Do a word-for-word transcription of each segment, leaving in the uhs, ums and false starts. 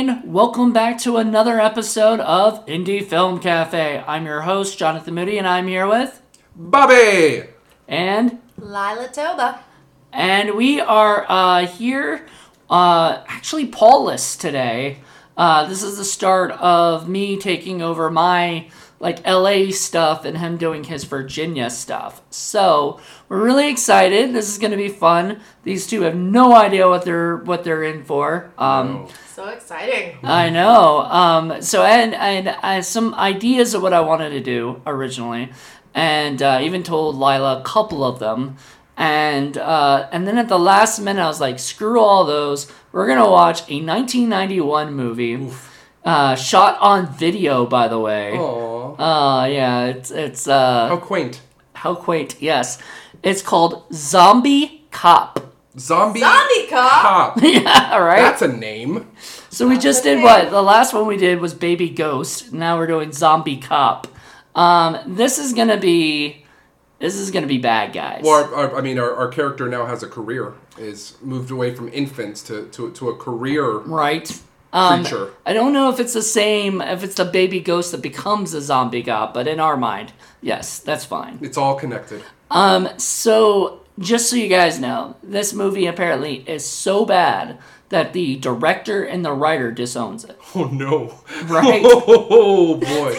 everybody. Welcome back to another episode of Indie Film Cafe. I'm your host, Jonathan Moody, and I'm here with... Bobby! And... Lila Toba. And we are uh, here, uh, actually Paul-less today. Uh, this is the start of me taking over my... like L A stuff and him doing his Virginia stuff. So we're really excited. This is going to be fun. These two have no idea what they're what they're in for. Um, No. So exciting. I know. Um, so I had, I, had, I had some ideas of what I wanted to do originally, and uh, even told Lila a couple of them. And uh, and then at the last minute, I was like, screw all those. We're gonna watch a nineteen ninety-one movie. Oof. Uh, shot on video, by the way. Aww. Uh, yeah, it's, it's, uh... How quaint. How quaint, yes. It's called Zombie Cop. Zombie, Zombie Cop? Cop. Yeah, right? That's a name. So we just That's a did name. what? The last one we did was Baby Ghost. Now we're doing Zombie Cop. Um, this is gonna be... This is gonna be bad, guys. Well, our, our, I mean, our, our character now has a career. Is moved away from infants to, to, to a career Right? Um, creature. I don't know if it's the same, if it's the baby ghost that becomes a zombie cop, but in our mind, yes, that's fine. It's all connected. Um, so, just so you guys know, this movie apparently is so bad that the director and the writer disowns it. Oh, no. Right. Oh,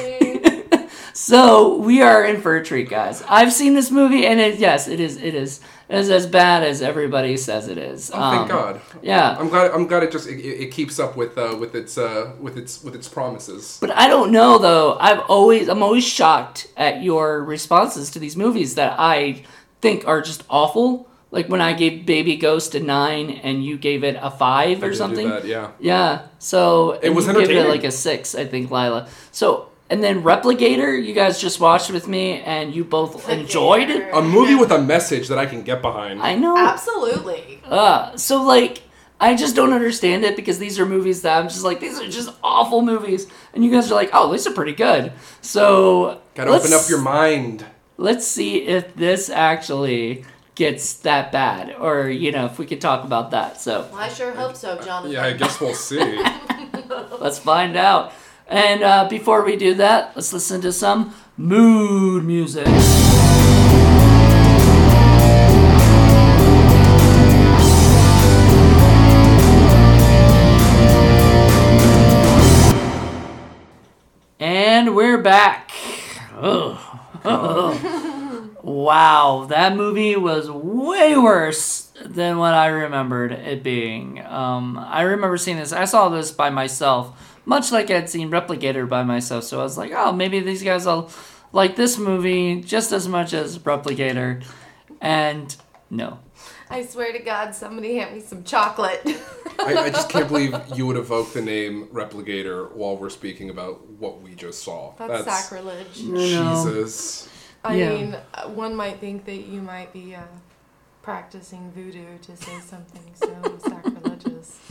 boy. So, we are in for a treat, guys. I've seen this movie, and it, yes, it is, it is, it is as bad as everybody says it is. Oh, thank Um, God. Yeah. I'm glad. I'm glad it just it, it keeps up with uh, with its uh, with its with its promises. But I don't know, though. I've always, I'm always shocked at your responses to these movies that I think are just awful. Like when I gave Baby Ghost a nine and you gave it a five I or did do something. that, yeah. Yeah. So It was you gave it entertaining. like a six, I think, Lila. So and then Replicator, you guys just watched with me and you both enjoyed it. A movie with a message that I can get behind. I know. Absolutely. Uh, so like. I just don't understand it because these are movies that I'm just like, these are just awful movies. And you guys are like, oh, these are pretty good. So Gotta let's- open up your mind. Let's see if this actually gets that bad, or you know, if we could talk about that. So Well, I sure hope so, Jonathan. Yeah, I guess we'll see. let's find out. And uh, before we do that, let's listen to some mood music. And we're back. Ugh. Wow, that movie was way worse than what I remembered it being. Um, I remember seeing this. I saw this by myself, much like I'd seen Replicator by myself. So I was like, oh, maybe these guys will like this movie just as much as Replicator. And no. I swear to God, somebody hand me some chocolate. I, I just can't believe you would evoke the name Replicator while we're speaking about what we just saw. That's, sacrilege. Jesus. I Yeah. mean, uh, one might think that you might be uh, practicing voodoo to say something so sacrilegious.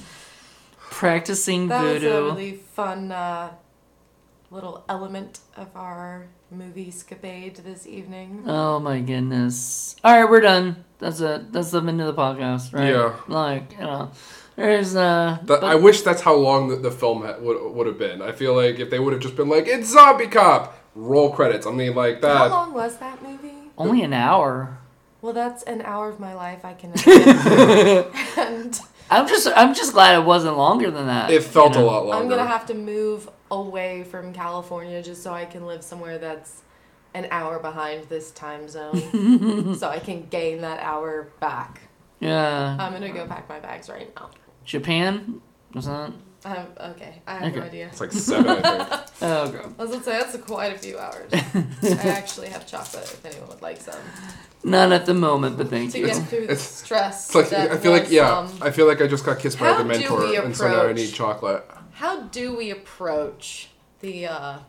Practicing That voodoo. was a really fun uh, little element of our movie scapade this evening. Oh my goodness. Alright, we're done. That's it. That's the end of the podcast, right? Yeah. Like, you know, there's, uh... That, but- I wish that's how long the, the film ha- would would have been. I feel like if they would have just been like, it's Zombie Cop! Roll credits. I mean, like that. How long was that movie? only an hour. Well, that's an hour of my life I can admit. And I'm just I'm just glad it wasn't longer than that. It felt you know? a lot longer. I'm going to have to move away from California just so I can live somewhere that's an hour behind this time zone. So I can gain that hour back. Yeah. I'm going to go pack my bags right now. Japan? Was that? Um, okay, I have no Okay. idea. It's like seven, I think. Oh, okay. I was going to say, that's a quite a few hours. I actually have chocolate if anyone would like some. None at the moment, but thank To you. get through the it's- stress. It's like that I feel like was, yeah. um, I feel like I just got kissed by how the do mentor, we and so now I approach- need chocolate. How do we approach the uh,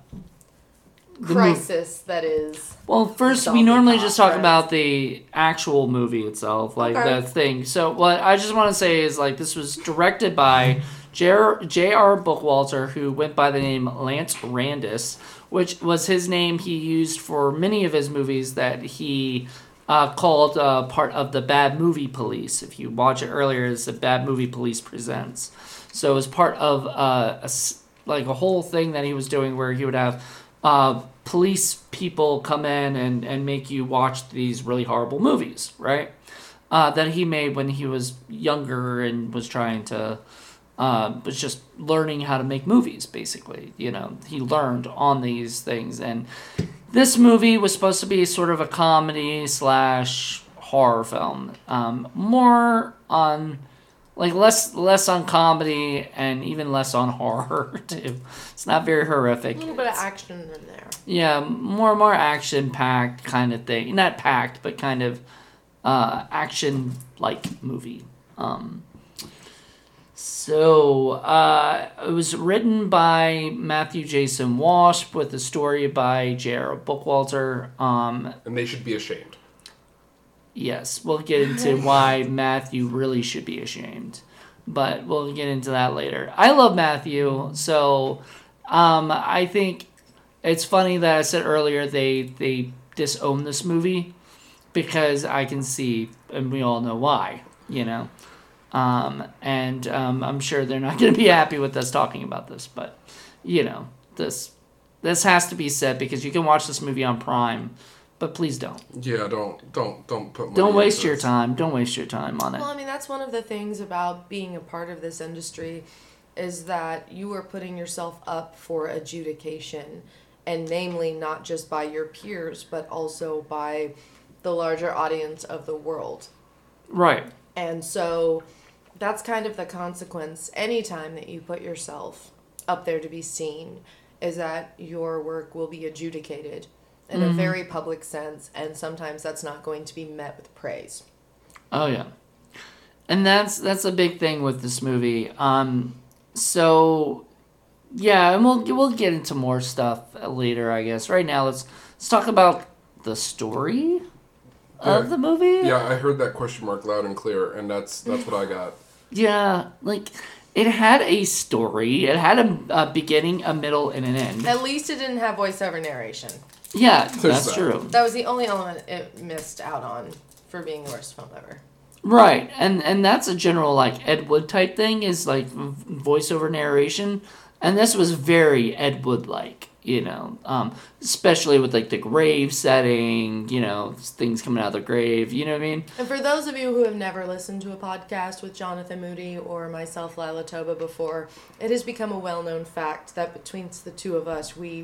The crisis that is... Well, first we Zombie normally Cop, just talk right? about the actual movie itself, like Okay. the thing. So what I just want to say is like this was directed by J R Bookwalter, who went by the name Lance Randis, which was his name he used for many of his movies that he uh, called uh, part of the Bad Movie Police. If you watch it earlier, it's the Bad Movie Police Presents. So it was part of uh, a s like a whole thing that he was doing where he would have uh, police people come in and, and make you watch these really horrible movies, right? Uh, that he made when he was younger and was trying to, uh, was just learning how to make movies, basically. You know, he learned on these things. And this movie was supposed to be sort of a comedy slash horror film. Um, more on, like, less less on comedy and even less on horror, too. It's not very horrific. A little bit of It's- action in there. Yeah, more more action-packed kind of thing. Not packed, but kind of uh, action-like movie. Um, so, uh, it was written by Matthew Jason Walsh with a story by J R Bookwalter. Um, And they should be ashamed. yes, we'll get into why Matthew really should be ashamed. But we'll get into that later. I love Matthew, so um, I think it's funny that I said earlier they, they disown this movie because I can see, and we all know why, you know. Um, and um, I'm sure they're not going to be happy with us talking about this, but you know, this this has to be said because you can watch this movie on Prime, but please don't. Yeah, don't don't don't put. money Don't into waste your this. time. Don't waste your time on it. Well, I mean, that's one of the things about being a part of this industry is that you are putting yourself up for adjudication, and namely not just by your peers, but also by the larger audience of the world. Right. And so that's kind of the consequence anytime that you put yourself up there to be seen, is that your work will be adjudicated in a very public sense, and sometimes that's not going to be met with praise. Oh yeah, and that's that's a big thing with this movie. Um, so yeah, and we'll we'll get into more stuff later, I guess. Right now, let's let's talk about the story of Yeah. the movie. Yeah, I heard that question mark loud and clear, and that's that's what I got. Yeah, like it had a story. It had a, a beginning, a middle, and an end. At least it didn't have voiceover narration. Yeah, that's that. true. That was the only element it missed out on for being the worst film ever. Right, and and that's a general like Ed Wood type thing is like v- voiceover narration, and this was very Ed Wood like, you know, um, especially with like the grave setting, you know, things coming out of the grave, you know what I mean? And for those of you who have never listened to a podcast with Jonathan Moody or myself, Lila Toba, before, it has become a well-known fact that between the two of us, we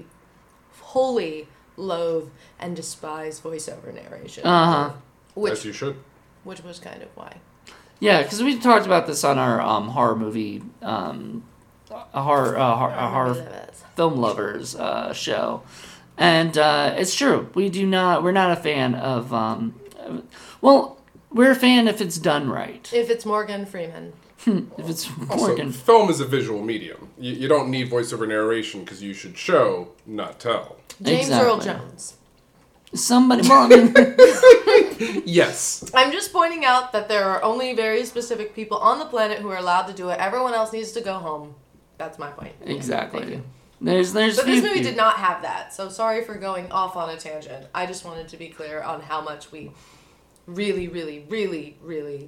wholly loathe and despise voiceover narration. Uh huh. Which, As you should. which was kind of why. Yeah, because we talked about this on our um, horror movie, um, a horror, uh, hor- a horror film lovers uh, show, and uh, it's true. We do not. We're not a fan of. Um, well, we're a fan if it's done right. If it's Morgan Freeman. If it's Also, Morgan. film is a visual medium. You, you don't need voiceover narration because you should show, not tell. James Earl Exactly. Jones. Somebody. Well, I mean, Yes. I'm just pointing out that there are only very specific people on the planet who are allowed to do it. Everyone else needs to go home. That's my point. Thank exactly. you. There's there's. But this few movie people- did not have that, so sorry for going off on a tangent. I just wanted to be clear on how much we really, really, really, really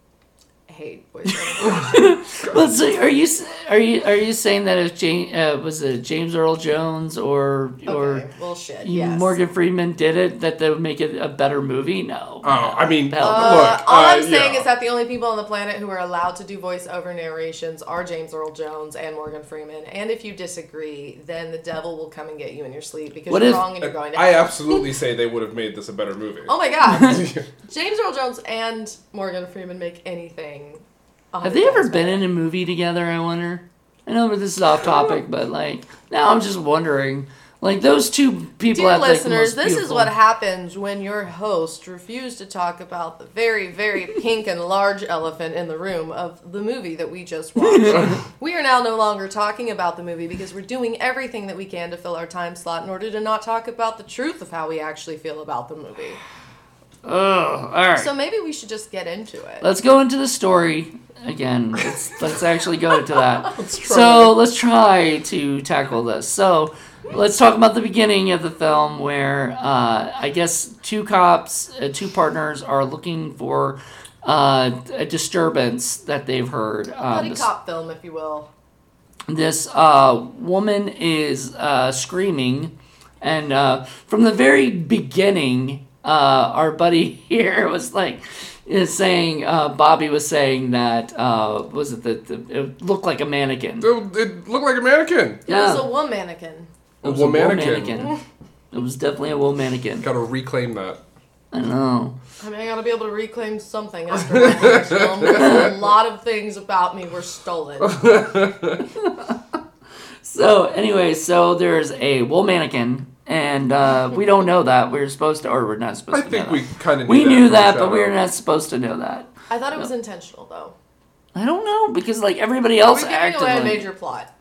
hate voiceover. Let's see. Are you s- are you are you saying that if James uh, was it James Earl Jones or or Okay, well, shit, you- yes. Morgan Freeman did it that they would make it a better movie? No. Oh, I mean, Hell no. Uh, look. all uh, I'm saying yeah. is that the only people on the planet who are allowed to do voiceover narrations are James Earl Jones and Morgan Freeman. And if you disagree, then the devil will come and get you in your sleep because What you're if- wrong and you're going to I hell. absolutely say they would have made this a better movie. Oh my god. James Earl Jones and Morgan Freeman make anything. a Have hundred they ever times been better. in a movie together? I wonder. I know this is off topic, but like now I'm just wondering. Like those two people Dear have like the listeners, most this is beautiful- what happens when your host refused to talk about the very, very pink and large elephant in the room of the movie that we just watched. We are now no longer talking about the movie because we're doing everything that we can to fill our time slot in order to not talk about the truth of how we actually feel about the movie. Ugh. All right. So maybe we should just get into it. Let's go into the story again. Let's let's actually go into that. Let's try. So let's try to tackle this. So let's talk about the beginning of the film, where uh, I guess two cops, uh, two partners, are looking for uh, a disturbance that they've heard. Um, Buddy this, cop film, if you will. this uh, woman is uh, screaming, and uh, from the very beginning, uh, our buddy here was like. Is saying uh, Bobby was saying that uh, was it the, the it looked like a mannequin. It, it looked like a mannequin. Yeah. It was a woman mannequin. It was A a wool mannequin. mannequin. It was definitely a wool mannequin. Gotta reclaim that. I know. I mean, I gotta be able to reclaim something after watching this film, because a lot of things about me were stolen. So anyway, so there's a wool mannequin, and uh, we don't know that. We're supposed to, or we're not supposed I to. think know we that. kind of we knew that, but from we the were not supposed to know that. I thought it was intentional, though. I don't know because like everybody else We're giving acted away a like. major plot.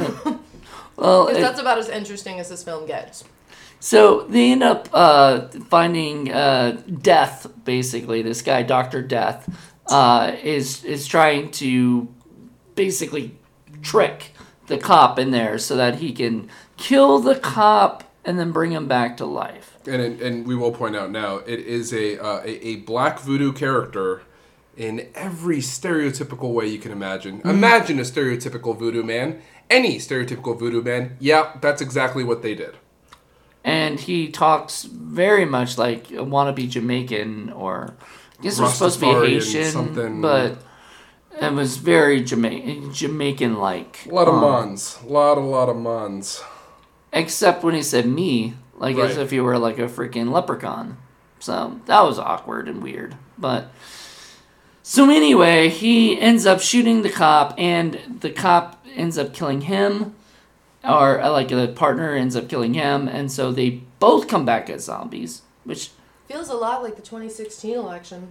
Well, Because it- that's about as interesting as this film gets. So they end up uh, finding uh, Death, basically. This guy, Doctor Death, uh, is is trying to basically trick the cop in there so that he can kill the cop and then bring him back to life. And it, and we will point out now, it is a, uh, a a black voodoo character in every stereotypical way you can imagine. Mm-hmm. Imagine a stereotypical voodoo man. Any stereotypical voodoo man. Yeah, that's exactly what they did. And he talks very much like a wannabe Jamaican, or I guess it was supposed to be Rastafarian, Haitian, something. but it was very Jama- Jamaican-like. A lot of Um, mons. A lot, a lot of mons. Except when he said me, like as Right. if you were like a freaking leprechaun. So that was awkward and weird. But so anyway, he ends up shooting the cop, and the cop ends up killing him, or uh, like the partner ends up killing him, and so they both come back as zombies, which Feels a lot like the twenty sixteen election.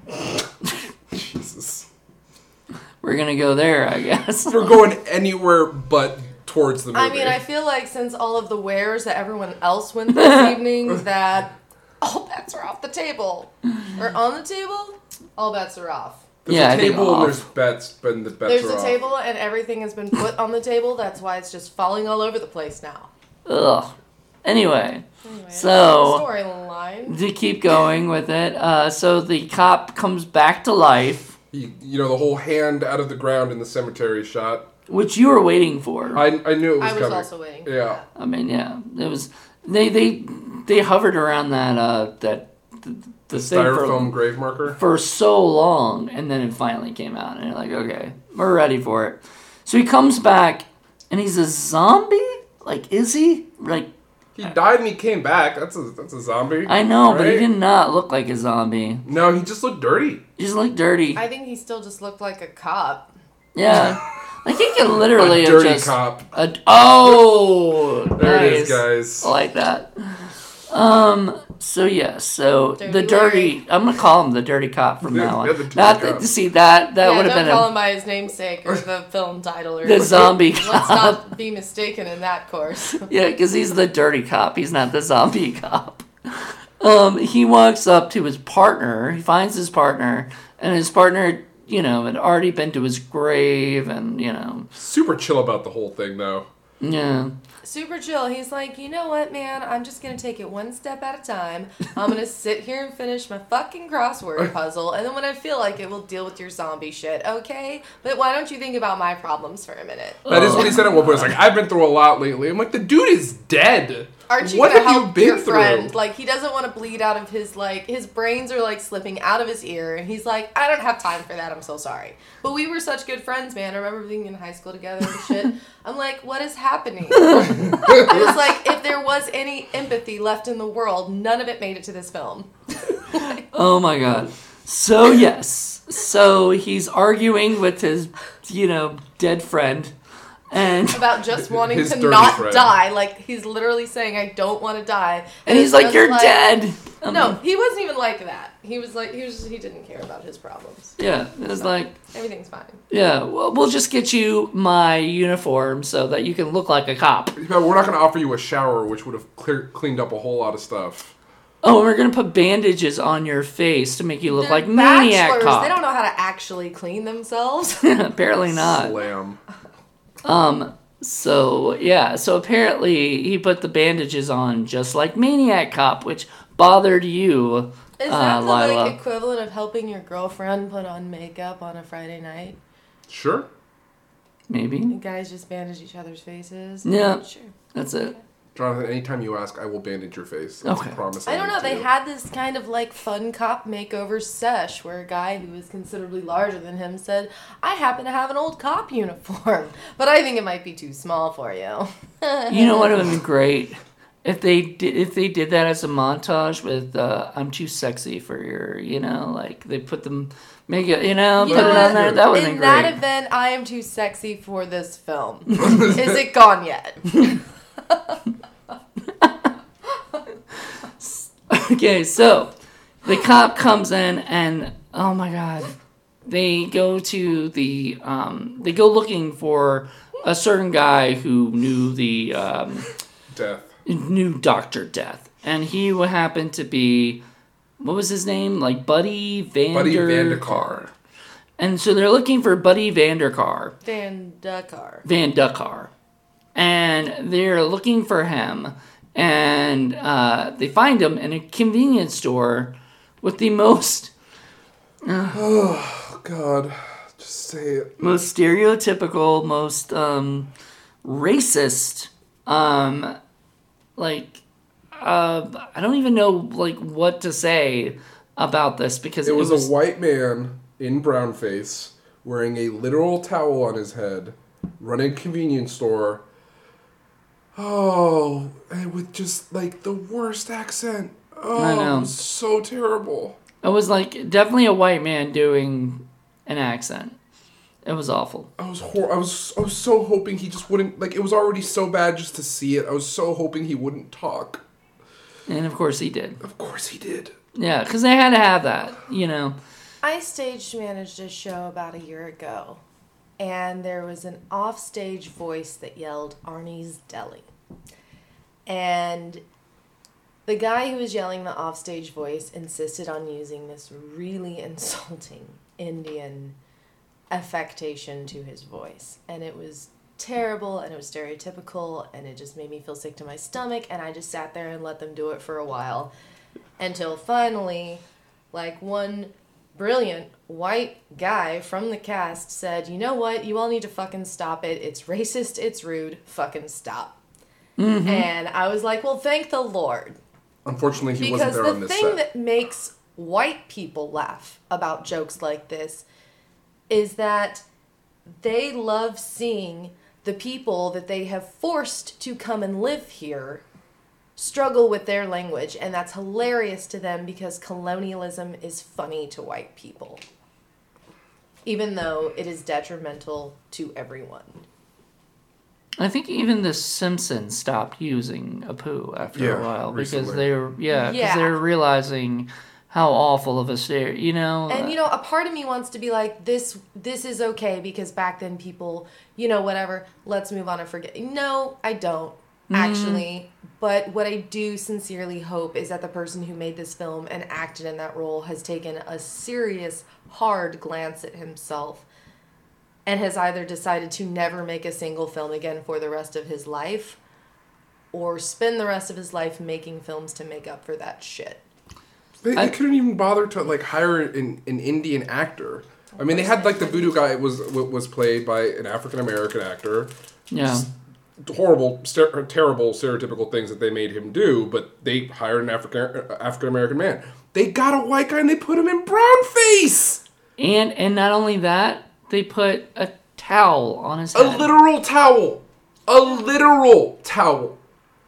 Jesus. we're gonna go there, I guess. We're going anywhere but towards the movie. I mean, I feel like since all of the wares that everyone else went this evening, that all bets are off the table. Or on the table, all bets are off. There's Yeah, a I think table and off. there's bets, but the bets There's are a off. table and everything has been put on the table. That's why it's just falling all over the place now. Ugh. Anyway, Anyway, So- storyline. to keep going with it, uh, so the cop comes back to life, You, you know, the whole hand out of the ground in the cemetery shot. which you were waiting for. I, I knew it was I was coming. also waiting for Yeah. that. I mean, yeah, it was. They they they hovered around that uh that the, the thing Styrofoam for, grave marker. for so long, and then it finally came out, and you're like, okay, we're ready for it. So he comes back, and he's a zombie. Like, is he? Like, He died and he came back. That's a that's a zombie. I know, but he right? did not look like a zombie. No, he just looked dirty. He just looked dirty. I think he still just looked like a cop. Yeah, like he could literally A have dirty just. cop. A, oh, There it nice. is, guys. I like that. Um. So yeah. So Dirty the dirty. Larry. I'm gonna call him the dirty cop from Yeah, now on. yeah, the dirty Not cop. that, see that that yeah, would have don't been call a, him by his namesake or the film title or the zombie Let's cop. not be mistaken in that course. Yeah, because he's the dirty cop. He's not the zombie cop. Um. He walks up to his partner. He finds his partner, and his partner, you know, had already been to his grave, and you know, Super chill about the whole thing, though. yeah. Super chill. He's like, you know what, man? I'm just gonna take it one step at a time. I'm gonna sit here and finish my fucking crossword puzzle, and then when I feel like it, we'll deal with your zombie shit, okay? But why don't you think about my problems for a minute? That is what he said at one point. He's like, I've been through a lot lately. I'm like, the dude is dead. Aren't you what gonna have you help been your through? friend? Like, he doesn't want to bleed out of his, like, his brains are, like, slipping out of his ear, and he's like, I don't have time for that, I'm so sorry. But we were such good friends, man. I remember being in high school together and shit. I'm like, what is happening? It was like, if there was any empathy left in the world, none of it made it to this film. Oh my god. So yes. So he's arguing with his, you know, dead friend. And About just wanting His to dirty not friend. die. Like, he's literally saying, I don't want to die. and he's it's like, just "You're dead." Um, No, he wasn't even like that. He was like, he was just, he didn't care about his problems. Yeah, it was like, Everything's fine. yeah, well, we'll just get you my uniform so that you can look like a cop. But we're not going to offer you a shower, which would have clear, cleaned up a whole lot of stuff. Oh, we're gonna put bandages on your face to make you look They're like Maniac bachelors. Cop. They don't know how to actually clean themselves. Apparently not. Slam. Um. So yeah. So apparently he put the bandages on just like Maniac Cop, which bothered you, Is uh, that the Lila. like equivalent of helping your girlfriend put on makeup on a Friday night? Sure. Maybe. You guys just bandage each other's faces? Yeah. Sure. That's it. Jonathan, anytime you ask, I will bandage your face. That's Okay. a promise. I don't make know. to They you. had this kind of like fun cop makeover sesh where a guy who was considerably larger than him said, "I happen to have an old cop uniform, but I think it might be too small for you." You know what would have been great if they did if they did that as a montage with uh, "I'm too sexy for your," you know, like they put them make it, you know, You put know it what? on there. That would have In been that great. event, I am too sexy for this film. Is it gone yet? Okay, so the cop comes in and oh my god, they go to the um, they go looking for a certain guy who knew the um, Death. knew Doctor Death, and he would happen to be what was his name, like Buddy Vander Buddy Vandekar. And so they're looking for Buddy Vanderkar. Van Duckar. Van Duckar. And they're looking for him. And uh, they find him in a convenience store with the most Oh, God. Just say it. most stereotypical, most um, racist, um, like, uh, I don't even know like what to say about this because It was, a white man in brownface wearing a literal towel on his head, running a convenience store. Oh, and with just like the worst accent. Oh, I know. it was so terrible. It was like definitely a white man doing an accent. It was awful. I was hor- I was I was so hoping he just wouldn't, like, it was already so bad just to see it. I was so hoping he wouldn't talk. And of course he did. Of course he did. Yeah, because they had to have that, you know. I stage managed a show about a year ago, and there was an offstage voice that yelled Arnie's Deli. And the guy who was yelling the offstage voice insisted on using this really insulting Indian affectation to his voice. And it was terrible, and it was stereotypical, and it just made me feel sick to my stomach, and I just sat there and let them do it for a while. Until finally, like, one brilliant white guy from the cast said, "You know what? You all need to fucking stop it. It's racist. It's rude. Fucking stop." Mm-hmm. And I was like, well, thank the Lord. Unfortunately, he Because wasn't there the on this thing set. that makes white people laugh about jokes like this is that they love seeing the people that they have forced to come and live here struggle with their language, and that's hilarious to them because colonialism is funny to white people, even though it is detrimental to everyone. I think even The Simpsons stopped using Apu after Yeah, a while because recently. they were yeah because Yeah. they were realizing how awful of a stare you know. And you know, a part of me wants to be like, this this is okay because back then people, you know, whatever, let's move on and forget. No, I don't, actually. But what I do sincerely hope is that the person who made this film and acted in that role has taken a serious, hard glance at himself and has either decided to never make a single film again for the rest of his life or spend the rest of his life making films to make up for that shit. They, I- they couldn't even bother to like hire an, an Indian actor. I mean, they had like the voodoo guy was was played by an African American actor. yeah. Horrible, ster- terrible, stereotypical things that they made him do, but they hired an African African American man. They got a white guy and they put him in brownface. And and not only that, they put a towel on his A head. literal towel. A literal towel.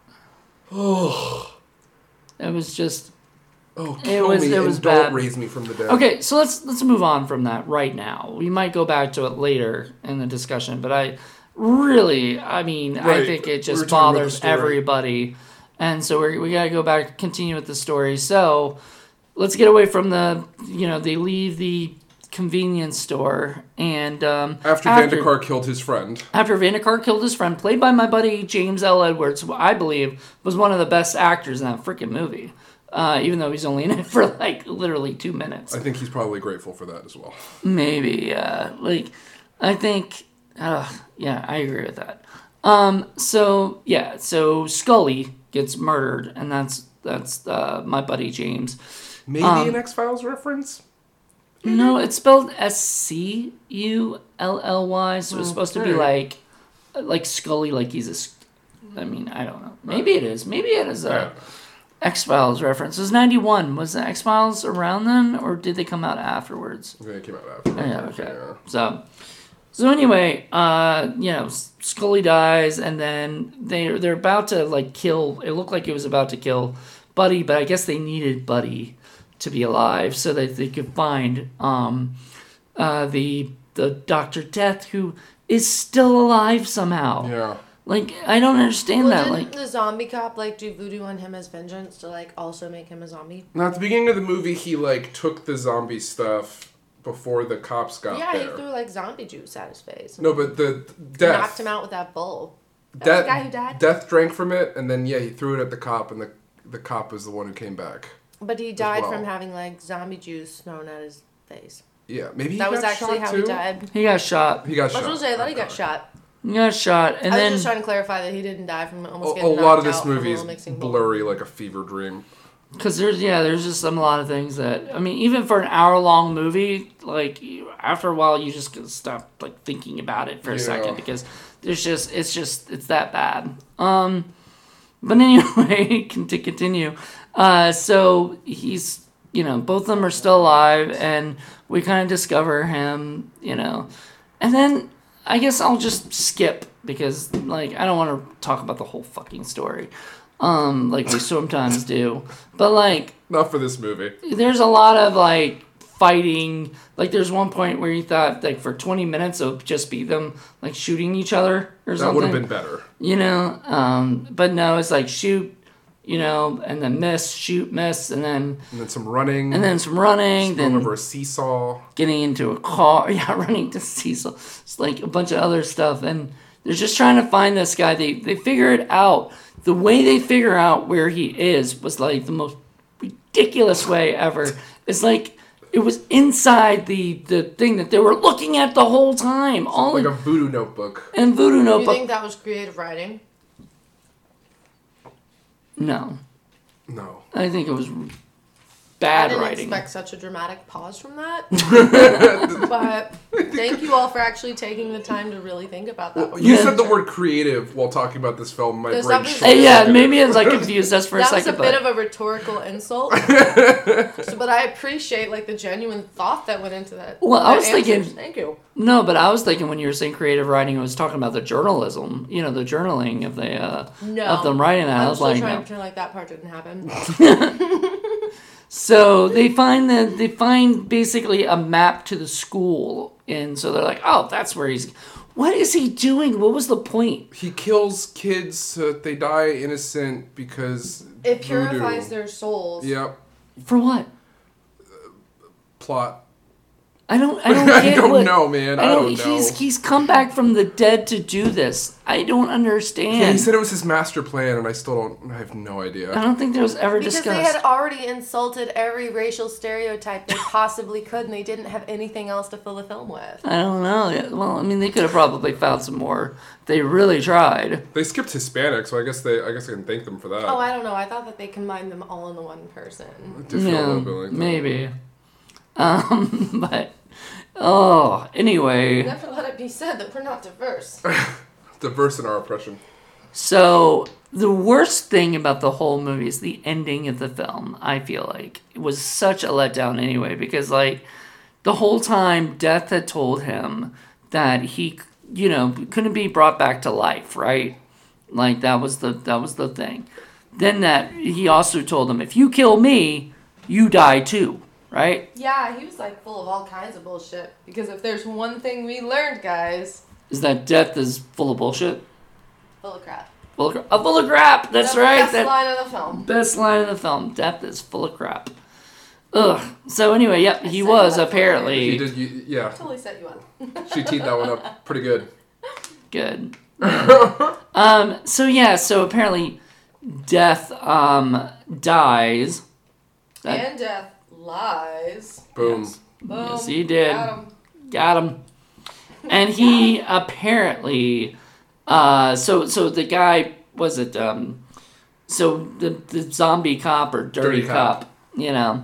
Oh, It was just oh, It kill was- me it and was don't bad. raise me from the dead. okay. So let's let's move on from that right now. We might go back to it later in the discussion, but I really, I mean, I Right. think it We were just talking about the bothers story. everybody, and so we we gotta go back, continue with the story. So let's get away from the, you know, they leave the convenience store, and um, After, Vandekar killed his friend. After Vandekar killed his friend, played by my buddy James L. Edwards, who I believe was one of the best actors in that freaking movie. uh, even though he's only in it for like literally two minutes. I think he's probably grateful for that as well. Maybe, yeah. Like, I think, uh, yeah, I agree with that. Um, so yeah, so Scully gets murdered, and that's that's uh, my buddy James. Maybe Um, an X-Files reference? No, it's spelled S C U L L Y, so it's supposed to be alright. like like Scully, like he's a. s- I mean, I don't know. Maybe it is. Maybe it is a X Files reference. It was ninety-one. Was the X Files around then, or did they come out afterwards? Yeah, it came out after. Oh, yeah. Okay. Yeah. So, so anyway, uh, you know, S- Scully dies, and then they they're about to like kill. It looked like it was about to kill Buddy, but I guess they needed Buddy to be alive so that they could find um, uh, the the Doctor Death, who is still alive somehow. Yeah. Like, I don't understand Well, that. didn't Like, the zombie cop like do voodoo on him as vengeance to like also make him a zombie? Now, at the beginning of the movie, he, like, took the zombie stuff before the cops got Yeah, there. he threw like zombie juice at his face. No, but the death... Knocked him out with that bowl. That was Death, the guy who died? Death drank from it, and then, yeah, he threw it at the cop, and the, the cop was the one who came back. But he died well. from having like zombie juice thrown at his face. Yeah, maybe he That got was actually shot how too? he died. he got shot. He got I was shot. gonna say, I thought he got Okay. shot. He got shot, and I was then just trying to clarify that he didn't die from almost A, a getting knocked lot of this out from a movie is little mixing bowl. blurry like a fever dream. because there's yeah, there's just some a lot of things that I mean, even for an hour long movie, like you, after a while, you just gotta stop like thinking about it for a Yeah. second because there's just it's just it's that bad. Um, but anyway, con- to continue, uh, so he's you know both of them are still alive, and we kind of discover him, you know, and then I guess I'll just skip because like I don't want to talk about the whole fucking story, um, like we sometimes do. But like Not for this movie. there's a lot of like fighting. Like there's one point where you thought like for twenty minutes it would just be them like shooting each other or That something. would have been better. You know, um, but no, it's like shoot, you know, and then miss, shoot, miss, and then And then some running. and then some running, going then over a seesaw. getting into a car, yeah, running to Cecil. It's like a bunch of other stuff, and they're just trying to find this guy. They they figure it out. The way they figure out where he is was like the most ridiculous way ever. It's like it was inside the the thing that they were looking at the whole time. All Like in, a voodoo notebook. and Voodoo Do you Notebook. think that was creative writing? No, No. I think it was I bad didn't writing. expect such a dramatic pause from that. But thank you all for actually taking the time to really think about that. You Yeah. said the word creative while talking about this film. My Because brain that was- shut Hey, yeah, down. maybe it's like confused us for a That was second, a bit but of a rhetorical insult. So- but I appreciate like the genuine thought that went into that. Well, I that was answer. thinking- Thank you. no, but I was thinking when you were saying creative writing, I was talking about the journalism, you know, the journaling of the uh, No. of them writing that. I I'm was still like, trying no. to pretend like that part didn't happen. So they find that they find basically a map to the school, and so they're like, oh, that's where he's. What is he doing? What was the point? He kills kids so that they die innocent because It purifies voodoo. their souls. Yep. For what? Plot. I don't. I don't I get don't what, know, man. I, I don't don't. know. He's he's come back from the dead to do this. I don't understand. Yeah, he said it was his master plan, and I still don't. I have no idea. I don't think there was ever Because discussed. they had already insulted every racial stereotype they possibly could, and they didn't have anything else to fill the film with. I don't know. Yeah, well, I mean, they could have probably found some more. They really tried. They skipped Hispanic, so I guess they. I guess I can thank them for that. Oh, I don't know. I thought that they combined them all into one person. I did feel a Yeah, little bit like that. maybe. Um, but oh, anyway. Never let it be said that we're not diverse. Diverse in our oppression. So the worst thing about the whole movie is the ending of the film. I feel like it was such a letdown anyway, because like the whole time Death had told him that he, you know, couldn't be brought back to life, right? Like that was the that was the thing. Then that he also told him, if you kill me, you die too, right? Yeah, he was like full of all kinds of bullshit. Because if there's one thing we learned, guys, Is that Death is full of bullshit? full of crap. Full of, cra- uh, full of crap. That's That's the right. best That, line of the film. Best line of the film. Death is full of crap. Ugh. So anyway, yep, he set was you up for it. He apparently did. You, yeah, Totally set you up. she teed that one up pretty good. good. um. So yeah. So apparently, Death um dies, That- and Death lies. Boom. Yes. Boom. Yes, he did. Got him. Got him. And he apparently, uh, so so the guy was it, um, so the the zombie cop or dirty, Dirty cop, cop. you know,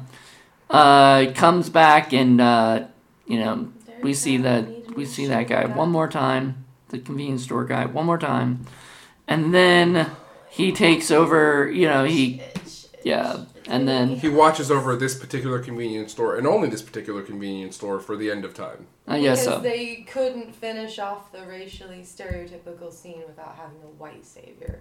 uh, comes back and uh, you know we see that we see that guy one more time, the convenience store guy one more time, and then he takes over. You know he, yeah, and then He watches over this particular convenience store and only this particular convenience store for the end of time. I guess Because so. they couldn't finish off the racially stereotypical scene without having a white savior.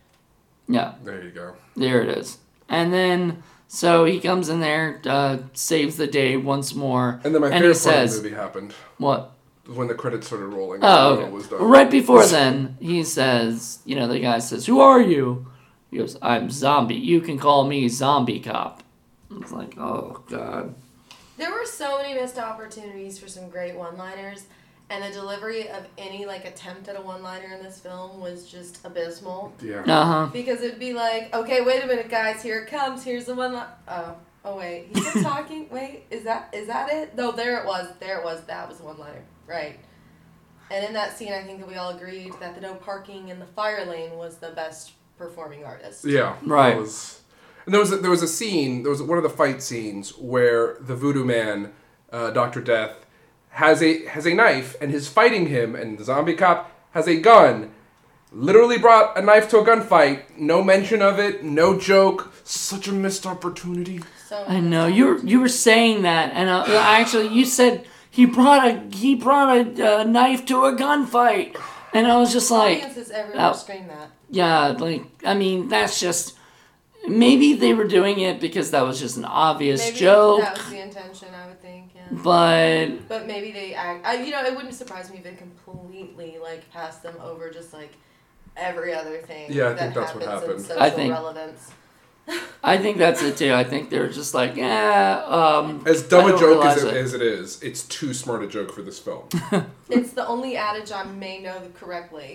Yeah. There you go. There it is. And then, so he comes in there, uh, saves the day once more. And then my and favorite he part says, of the movie happened. What? When the credits started rolling. Oh, and okay. it was done. Right before then, he says, you know, the guy says, who are you? He goes, I'm Zombie. You can call me Zombie Cop. It's like, oh, God. There were so many missed opportunities for some great one-liners, and the delivery of any like attempt at a one-liner in this film was just abysmal. Yeah. Uh-huh. Because it'd be like, okay, wait a minute, guys, here it comes. Here's the one. Li- oh, oh wait, he's still talking. Wait, is that is that it? No, there it was. There it was. That was the one-liner. Right. And in that scene, I think that we all agreed that the no parking in the fire lane was the best performing artist. Yeah. Right. That was, and there was a, there was a scene. There was one of the fight scenes where the Voodoo Man, uh, Doctor Death, has a has a knife and is fighting him, and the zombie cop has a gun. Literally brought a knife to a gunfight. No mention of it. No joke. Such a missed opportunity. So I know. You were, you were saying that, and uh, actually, you said he brought a he brought a uh, knife to a gunfight. And I was just like... Audiences everywhere uh, scream that. Yeah, like, I mean, that's just... Maybe they were doing it because that was just an obvious Maybe joke. that was the intention, I would think, yeah. But... But maybe they act... I, you know, it wouldn't surprise me if they completely, like, passed them over just, like, every other thing Yeah, I that think that's what happens in happened. social I think- relevance. I think that's it too. I think they're just like, yeah. Um, As dumb I a don't joke as realize it, it. as it is, it's too smart a joke for this film. It's the only adage I may know correctly.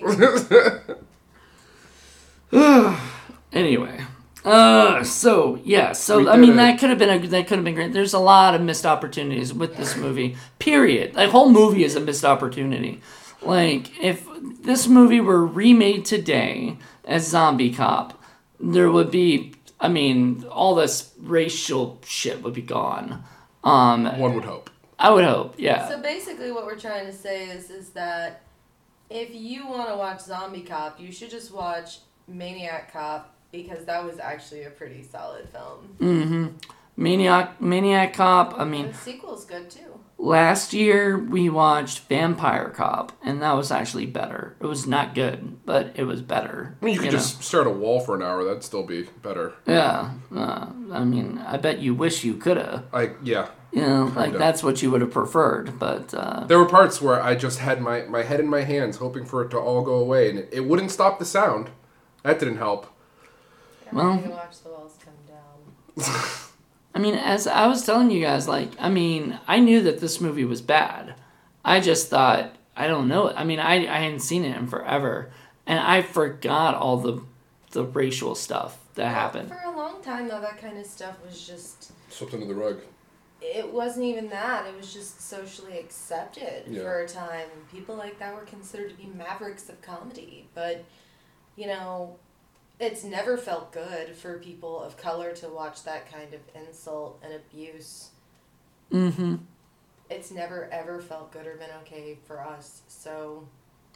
Anyway, uh, so yeah, so We I did mean it. that could have been a that could have been great. There's a lot of missed opportunities with this movie. Period. The whole movie is a missed opportunity. Like if this movie were remade today as Zombie Cop, there would be. I mean, all this racial shit would be gone. Um, One would hope. I would hope. Yeah. So basically what we're trying to say is is that if you want to watch Zombie Cop, you should just watch Maniac Cop because that was actually a pretty solid film. Mm-hmm. Maniac, Maniac Cop. I mean, And the sequel's good too. last year we watched Vampire Cop, and that was actually better. It was not good, but it was better. I mean, you could know? just stare at a wall for an hour. That'd still be better. Yeah. Uh, I mean, I bet you wish you could have. Like, yeah. You know, like Kinda. that's what you would have preferred, but uh, There were parts where I just had my, my head in my hands, hoping for it to all go away, and it, it wouldn't stop the sound. That didn't help. Well- I'm gonna watch the walls come down. I mean, as I was telling you guys, like, I mean, I knew that this movie was bad. I just thought, I don't know. I mean, I, I hadn't seen it in forever, and I forgot all the the racial stuff that happened. For a long time though, that kind of stuff was just Swept under the rug. it wasn't even that. It was just socially accepted Yeah. for a time. People like that were considered to be mavericks of comedy. But, you know, it's never felt good for people of color to watch that kind of insult and abuse. Mm-hmm. It's never ever felt good or been okay for us. So,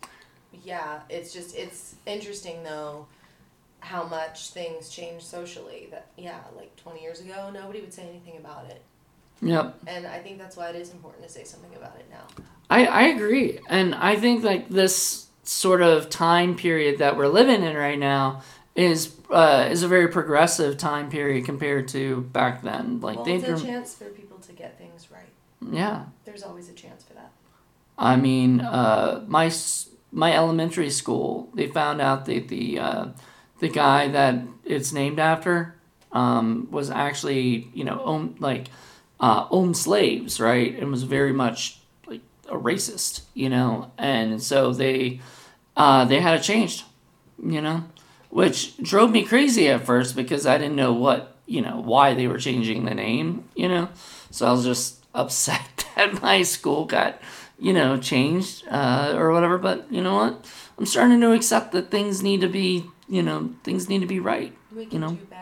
yeah, it's just, it's interesting though how much things change socially. That, yeah, like twenty years ago, nobody would say anything about it. Yep. And I think that's why it is important to say something about it now. I, I agree. And I think like this sort of time period that we're living in right now is uh, is a very progressive time period compared to back then. Like Well, they it's a rem- chance for people to get things right. yeah. There's always a chance for that. I mean, uh, my s- my elementary school, they found out that the uh, the guy that it's named after um, was actually, you know, own, like uh, owned slaves, right? And was very much like a racist, you know. And so they uh, they had it changed, you know, which drove me crazy at first because I didn't know what you know, why they were changing the name, you know? So I was just upset that my school got, you know, changed uh, or whatever. But you know what? I'm starting to accept that things need to be, you know, things need to be right. We can you know? do better.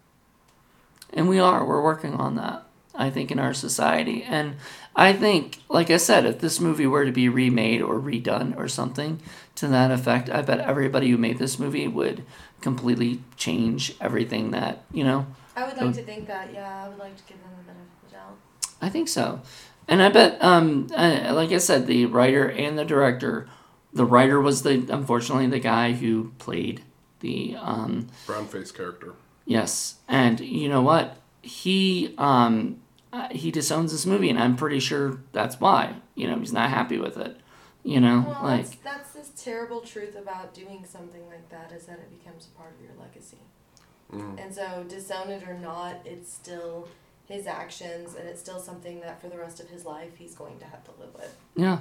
And we are. We're working on that, I think, in our society. And I think, like I said, if this movie were to be remade or redone or something to that effect, I bet everybody who made this movie would completely change everything that, you know. I would like would, to think that, yeah. I would like to give them the benefit of the doubt. I think so. And I bet, um, uh, like I said, the writer and the director, the writer was, the unfortunately, the guy who played the... Um, brown-faced character. Yes. And you know what? He... Um, Uh, he disowns this movie, and I'm pretty sure that's why. You know, he's not happy with it. You know, well, like that's, that's this terrible truth about doing something like that, is that it becomes a part of your legacy. Mm. And so, disown it or not, it's still his actions, and it's still something that for the rest of his life he's going to have to live with. Yeah.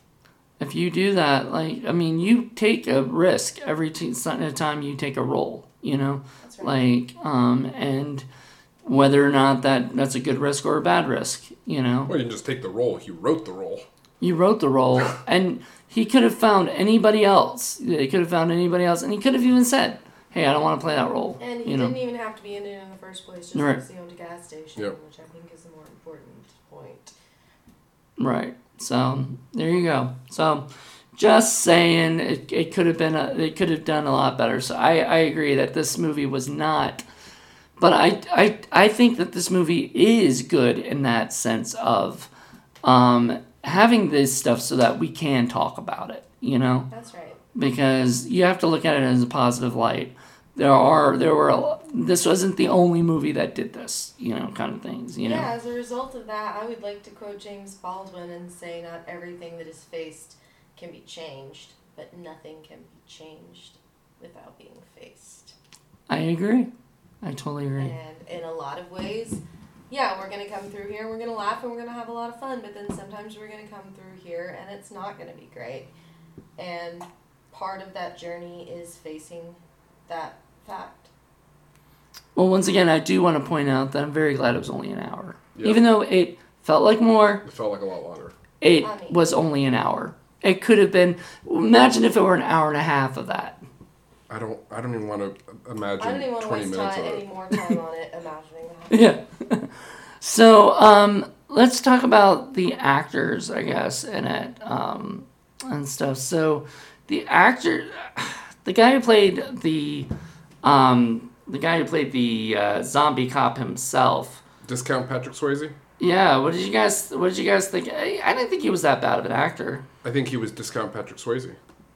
If you do that, like, I mean, you take a risk every t- time you take a role. You know, that's right. Like, um, and. Whether or not that, that's a good risk or a bad risk, you know. Well, you can just take the role. He wrote the role. You wrote the role, and he could have found anybody else. He could have found anybody else, and he could have even said, hey, I don't want to play that role. And he you didn't know? even have to be in it in the first place, just right. because he owned a gas station, yep. which I think is a more important point. Right. So, there you go. So, just saying, it, it could have been, a, it could have done a lot better. So, I, I agree that this movie was not... But I, I, I think that this movie is good in that sense of um, having this stuff so that we can talk about it, you know? That's right. Because you have to look at it as a positive light. There are, there were, a, this wasn't the only movie that did this, you know, kind of things, you know? Yeah, as a result of that, I would like to quote James Baldwin and say not everything that is faced can be changed, but nothing can be changed without being faced. I agree. I totally agree. And in a lot of ways, yeah, we're going to come through here, we're going to laugh, and we're going to have a lot of fun, but then sometimes we're going to come through here, and it's not going to be great. And part of that journey is facing that fact. Well, once again, I do want to point out that I'm very glad it was only an hour. Yep. Even though it felt like more. It felt like a lot longer. It was only an hour. It could have been, imagine if it were an hour and a half of that. I don't. I don't even want to imagine. I don't even want to waste time, any more time on it, imagining that. Yeah. So um, let's talk about the actors, I guess, in it um, and stuff. So the actor, the guy who played the, um, the guy who played the uh, zombie cop himself. Discount Patrick Swayze. Yeah. What did you guys? What did you guys think? I, I didn't think he was that bad of an actor. I think he was Discount Patrick Swayze.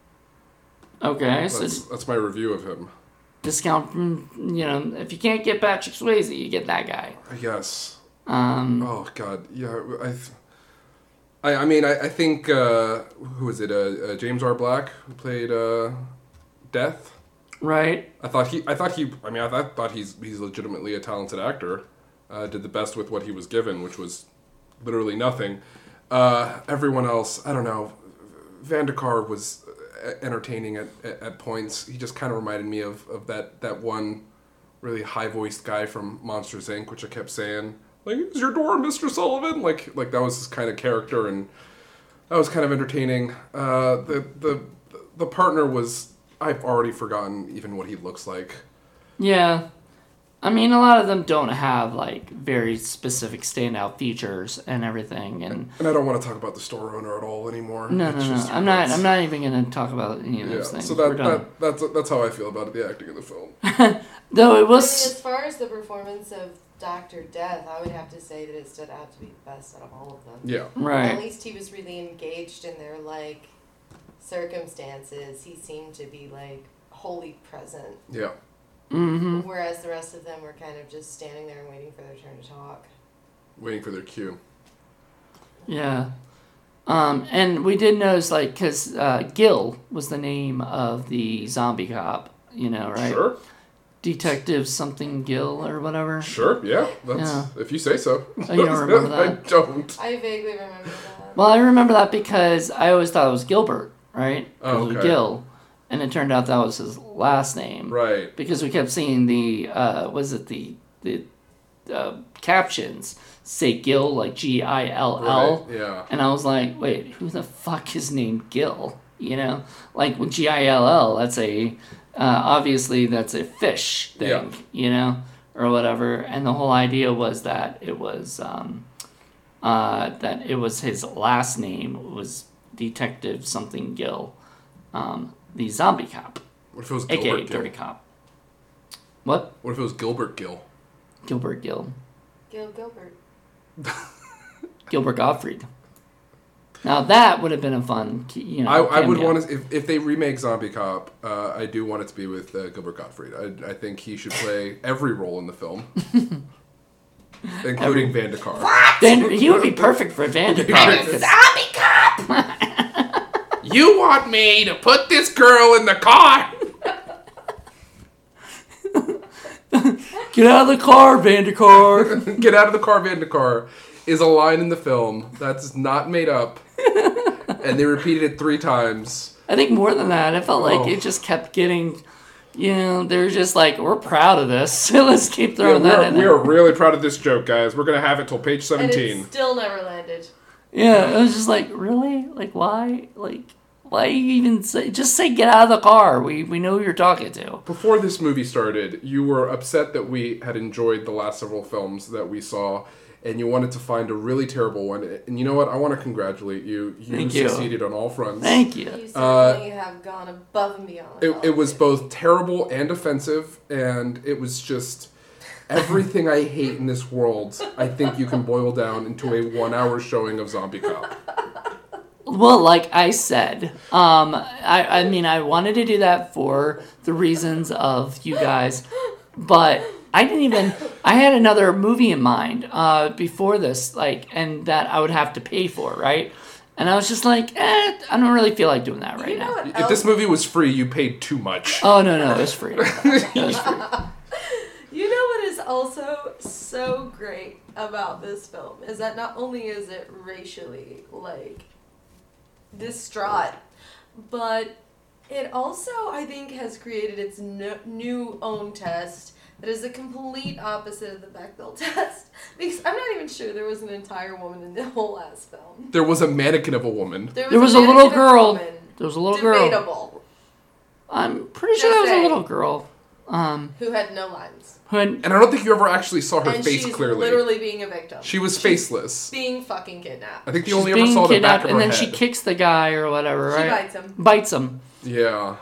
Okay, that's, so that's my review of him. Discount, you know, if you can't get Patrick Swayze, you get that guy. I guess. Um, oh God, yeah. I, I, I mean, I, I think uh, who was it? Uh, uh, James R. Black who played uh, Death. Right. I thought he. I thought he. I mean, I thought, thought he's he's legitimately a talented actor. Uh, did the best with what he was given, which was literally nothing. Uh, everyone else, I don't know. Van der Kar was entertaining at, at, at points. He just kind of reminded me of, of that, that one really high-voiced guy from Monsters, Incorporated, which I kept saying, like, is your door, Mister Sullivan? Like, like that was his kind of character, and that was kind of entertaining. Uh, the, the, the partner was, I've already forgotten even what he looks like. Yeah. I mean, a lot of them don't have, like, very specific standout features and everything, and... And I don't want to talk about the store owner at all anymore. No, no, no. I'm not, I'm not even going to talk about any of those yeah, things. So that, that that's that's how I feel about the acting in the film. Though it I was... mean, as far as the performance of Doctor Death, I would have to say that it stood out to be the best out of all of them. Yeah. Right. At least he was really engaged in their, like, circumstances. He seemed to be, like, wholly present. Yeah. Mm-hmm. Whereas the rest of them were kind of just standing there and waiting for their turn to talk. Waiting for their cue. Yeah. Um, and we did notice, like, because uh, Gil was the name of the zombie cop, you know, right? Sure. Detective something Gil or whatever. Sure, yeah. That's, yeah. If you say so. Oh, you don't remember that? I don't. I vaguely remember that. Well, I remember that because I always thought it was Gilbert, right? Oh, okay. It was Gil. And it turned out that was his last name. Right. Because we kept seeing the, uh, was it the, the uh, captions say Gil, like G I L L. Right, yeah. And I was like, wait, who the fuck is named Gil? You know? Like, with G I L L, that's a, uh, obviously that's a fish thing, Yeah. you know? Or whatever. And the whole idea was that it was, um, uh, that it was his last name was Detective something Gil, um, the zombie cop, What if it was aka Gilbert Dirty Gill? Cop. What? What if it was Gilbert Gill? Gilbert Gill. Gil Gilbert. Gilbert Gottfried. Now that would have been a fun, you know. I, I would cameo. want to if, if they remake Zombie Cop. Uh, I do want it to be with uh, Gilbert Gottfried. I, I think he should play every role in the film, including Van de Kar. Then he would be perfect for Vanderpump. Zombie cop! You want me to put this girl in the car? Get out of the car, Vandekar. Get out of the car, Van de Kar is a line in the film that's not made up, and they repeated it three times. I think more than that. I felt like Oh. it just kept getting, you know, they're just like, we're proud of this. So let's keep throwing Yeah, that we're, in we there. are really proud of this joke, guys. We're gonna have it till page And seventeen. it still never landed. Yeah, it was just like, really? Like, why? Like, why you even say, just say get out of the car. We we know who you're talking to. Before this movie started, you were upset that we had enjoyed the last several films that we saw, and you wanted to find a really terrible one. And you know what? I want to congratulate you. You Thank you. succeeded on all fronts. Thank you. You certainly have gone above and beyond. It, all it was of both terrible and offensive, and it was just everything I hate in this world. I think you can boil down into a one-hour showing of Zombie Cop. Well, like I said, um, I, I mean, I wanted to do that for the reasons of you guys, but I didn't even, I had another movie in mind uh, before this, like, and that I would have to pay for, right? And I was just like, eh, I don't really feel like doing that right You know now. what If else? this movie was free, you paid too much. Oh, no, no, it was free. It was free. You know what is also so great about this film is that not only is it racially, like, distraught, but it also, I think, has created its no, new own test that is the complete opposite of the Bechdel test. Because I'm not even sure there was an entire woman in the whole ass film. There was a mannequin of a woman. There was a little mannequin of girl. woman. There was a little girl. Debatable. I'm pretty sure Just that was a saying. little girl. Um, Who had no lines. who had, And I don't think you ever actually saw her And face she's clearly. literally being a victim. She was faceless. Being fucking kidnapped. I think you she's only ever being saw the back kidnapped, of and her then head. she kicks the guy or whatever, She right? bites him. Bites him. Yeah.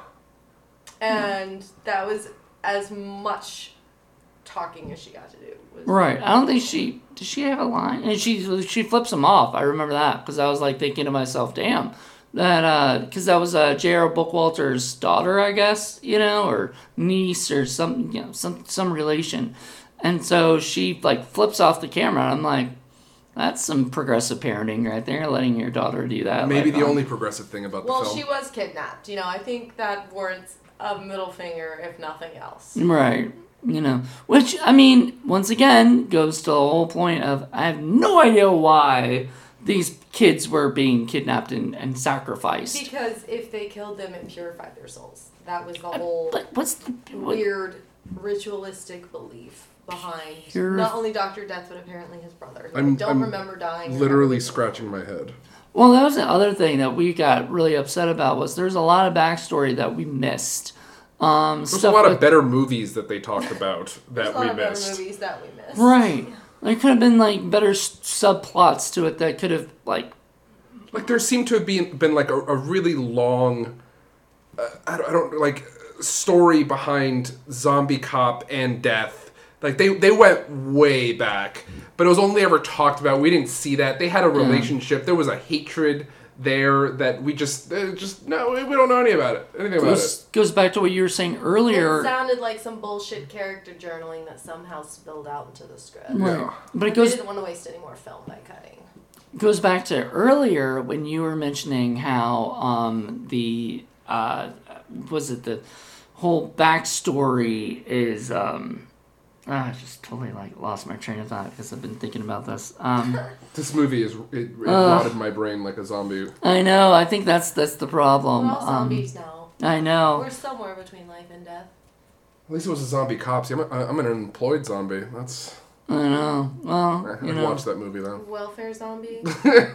And that was as much talking as she got to do. Was Right. I don't think she did. She have a line, and she she flips him off. I remember that because I was like thinking to myself, "Damn, that because that was uh, J R. Bookwalter's daughter, I guess, you know, or niece or some you know some some relation." And so she like flips off the camera. And I'm like, that's some progressive parenting right there, letting your daughter do that. Maybe like, the um, only progressive thing about the Well, film. she was kidnapped. You know, I think that warrants a middle finger, if nothing else. Right. You know, which, I mean, once again, goes to the whole point of I have no idea why these kids were being kidnapped and, and sacrificed. Because if they killed them, it purified their souls. That was the whole But what's the... What, weird ritualistic belief behind You're- not only Doctor Death, but apparently his brother. who I'm- I don't I'm remember dying. or Literally ever being scratching my head. well, that was the other thing that we got really upset about was there's a lot of backstory that we missed. Um, There's stuff a lot with, of better movies that they talked about There's that a lot we of better missed. movies that we missed. Right. There could have been, like, better s- subplots to it that could have, like... Like there seemed to have been been like a, a really long, uh, I, don't, I don't like story behind Zombie Cop and Death. Like they they went way back, but it was only ever talked about. We didn't see that they had a relationship. There was a hatred there that we just uh, just no we we don't know any about it anything about it. Goes, goes back to what you were saying It earlier. sounded like some bullshit character journaling that somehow spilled out into the script. Right. Yeah. But it They goes didn't want to waste any more film by cutting. goes back to earlier when you were mentioning how um, the uh, was it the whole backstory is um, ah, I just totally like lost my train of thought because I've been thinking about this. Um, This movie is it, it Uh. rotted my brain like a zombie. I know. I think that's that's the problem. We're all Um, zombies now. I know. We're somewhere between life and death. At least it was a zombie cop. See, I'm, a, I'm an unemployed zombie. That's I know. Well, I you haven't know. watched that movie though. Welfare zombie.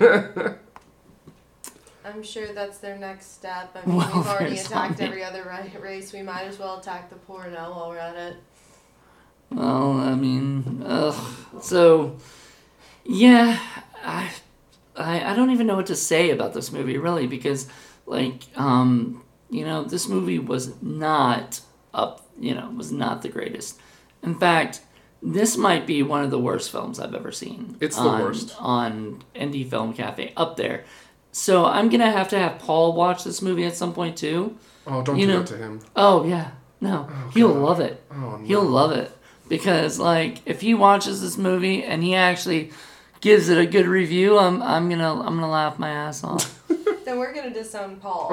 I'm sure that's their next step. I mean, we've Welfare already attacked zombie. every other ra- race. We might as well attack the poor now while we're at it. Well, I mean, ugh. So, yeah, I, I, I don't even know what to say about this movie, really, because, like, um, you know, this movie was not up, you know, was not the greatest. In fact, this might be one of the worst films I've ever seen. It's the on, worst. On Indie Film Cafe, up there. So I'm going to have to have Paul watch this movie at some point, too. Oh, don't You do know- that to him. Oh, yeah. No, Oh, he'll God. love it. Oh, no. He'll love it. Because, like, if he watches this movie and he actually gives it a good review, I'm I'm gonna I'm gonna laugh my ass off. Then we're gonna disown Paul.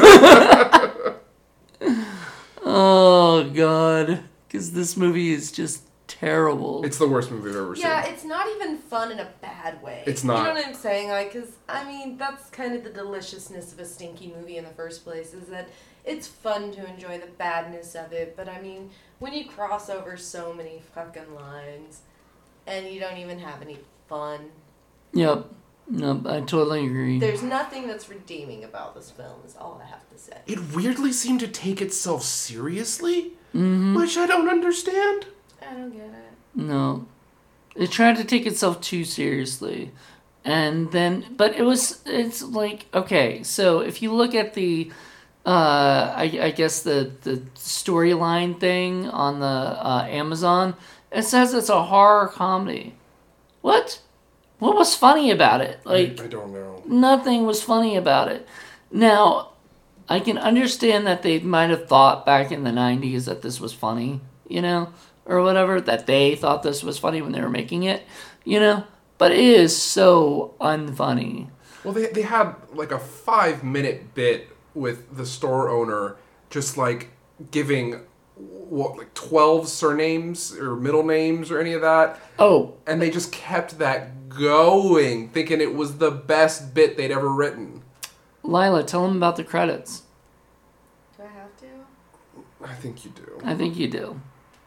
Oh God, because this movie is just terrible. It's the worst movie I've ever Yeah, seen. it's not even fun in a bad way. It's You not. know what I'm saying? Like, because, I mean, that's kind of the deliciousness of a stinky movie in the first place, is that it's fun to enjoy the badness of it, but I mean, when you cross over so many fucking lines, and you don't even have any fun, Yep. No, I totally agree. there's nothing that's redeeming about this film, is all I have to say. It weirdly seemed to take itself seriously, Mm-hmm. which I don't understand. I don't get it. No, it tried to take itself too seriously, and then, but it was. It's like, okay, so if you look at the, uh, I, I guess the the storyline thing on the uh, Amazon, it says it's a horror comedy. What? What was funny about it? Like, I, I don't know. nothing was funny about it. Now, I can understand that they might have thought back in the nineties that this was funny, you know, or whatever, that they thought this was funny when they were making it, you know, but it is so unfunny. Well, they they had like a five minute bit with the store owner just like giving what like twelve surnames or middle names or any of that, Oh, and they just kept that going, thinking it was the best bit they'd ever written. Lila, tell them about the credits. Do I have to? I think you do. I think you do.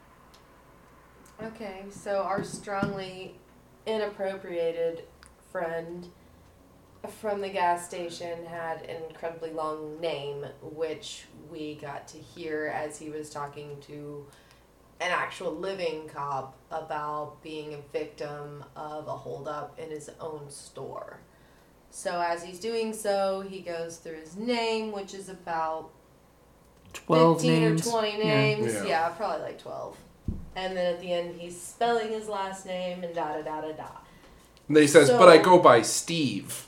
Okay, so our strongly inappropriated friend from the gas station had an incredibly long name, which we got to hear as he was talking to an actual living cop about being a victim of a holdup in his own store. So as he's doing so, he goes through his name, which is about twelve fifteen names. or twenty Yeah. names. Yeah. Yeah. probably like twelve. And then at the end, he's spelling his last name and da da da da da. And then he says, So- "But I go by Steve."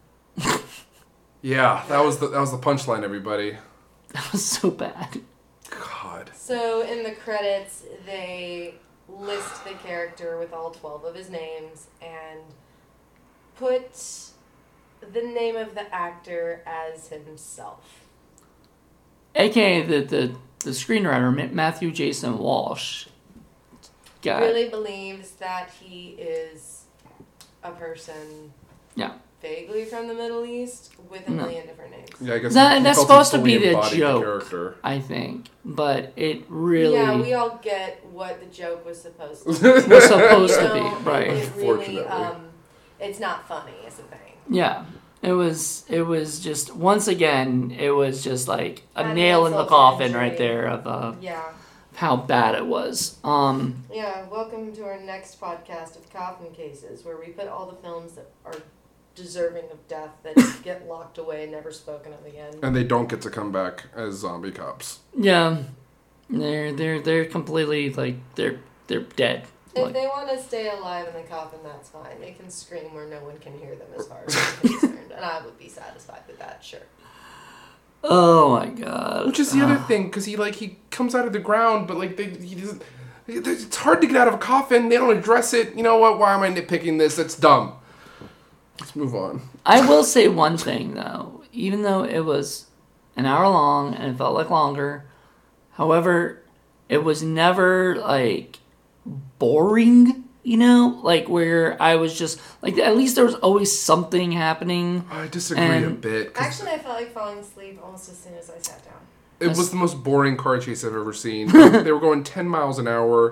Yeah, that was the that was the punchline, everybody. That was so bad. God. So in the credits, they list the character with all twelve of his names and put the name of the actor as himself. A K A the, the, the screenwriter, Ma- Matthew Jason Walsh. Guy. Really believes that he is a person Yeah. vaguely from the Middle East with a No. million different names. Yeah, I guess That- he that's felt he supposed to fully be the embodied joke. character. I think, but it really Yeah, we all get what the joke was supposed to be. was supposed You to be, know, right? It really, Unfortunately. um, it's not funny, is the thing. Yeah, it was. It was just once again, it was just like a Add nail in the insult to coffin injury. right there of uh, Yeah. how bad it was. Um, Yeah, welcome to our next podcast of Coffin Cases, where we put all the films that are deserving of death that get locked away and never spoken of again. And they don't get to come back as zombie cops. yeah, they're they're they're completely like they're they're dead. If Like, they want to stay alive in the coffin, that's fine. They can scream where no one can hear them as far as I'm concerned. And I would be satisfied with that, sure. oh my god! Which is the other thing, because he like he comes out of the ground, but like they, he doesn't. It's hard to get out of a coffin. They don't address it. You know what? Why am I nitpicking this? That's dumb. Let's move on. I will say one thing though, even though it was an hour long and it felt like longer, however, it was never like boring, you know, like where I was just like, at least there was always something happening. I disagree a And- bit. 'cause Actually, I felt like falling asleep almost as soon as I sat down. it was the most boring car chase I've ever seen. They were going ten miles an hour,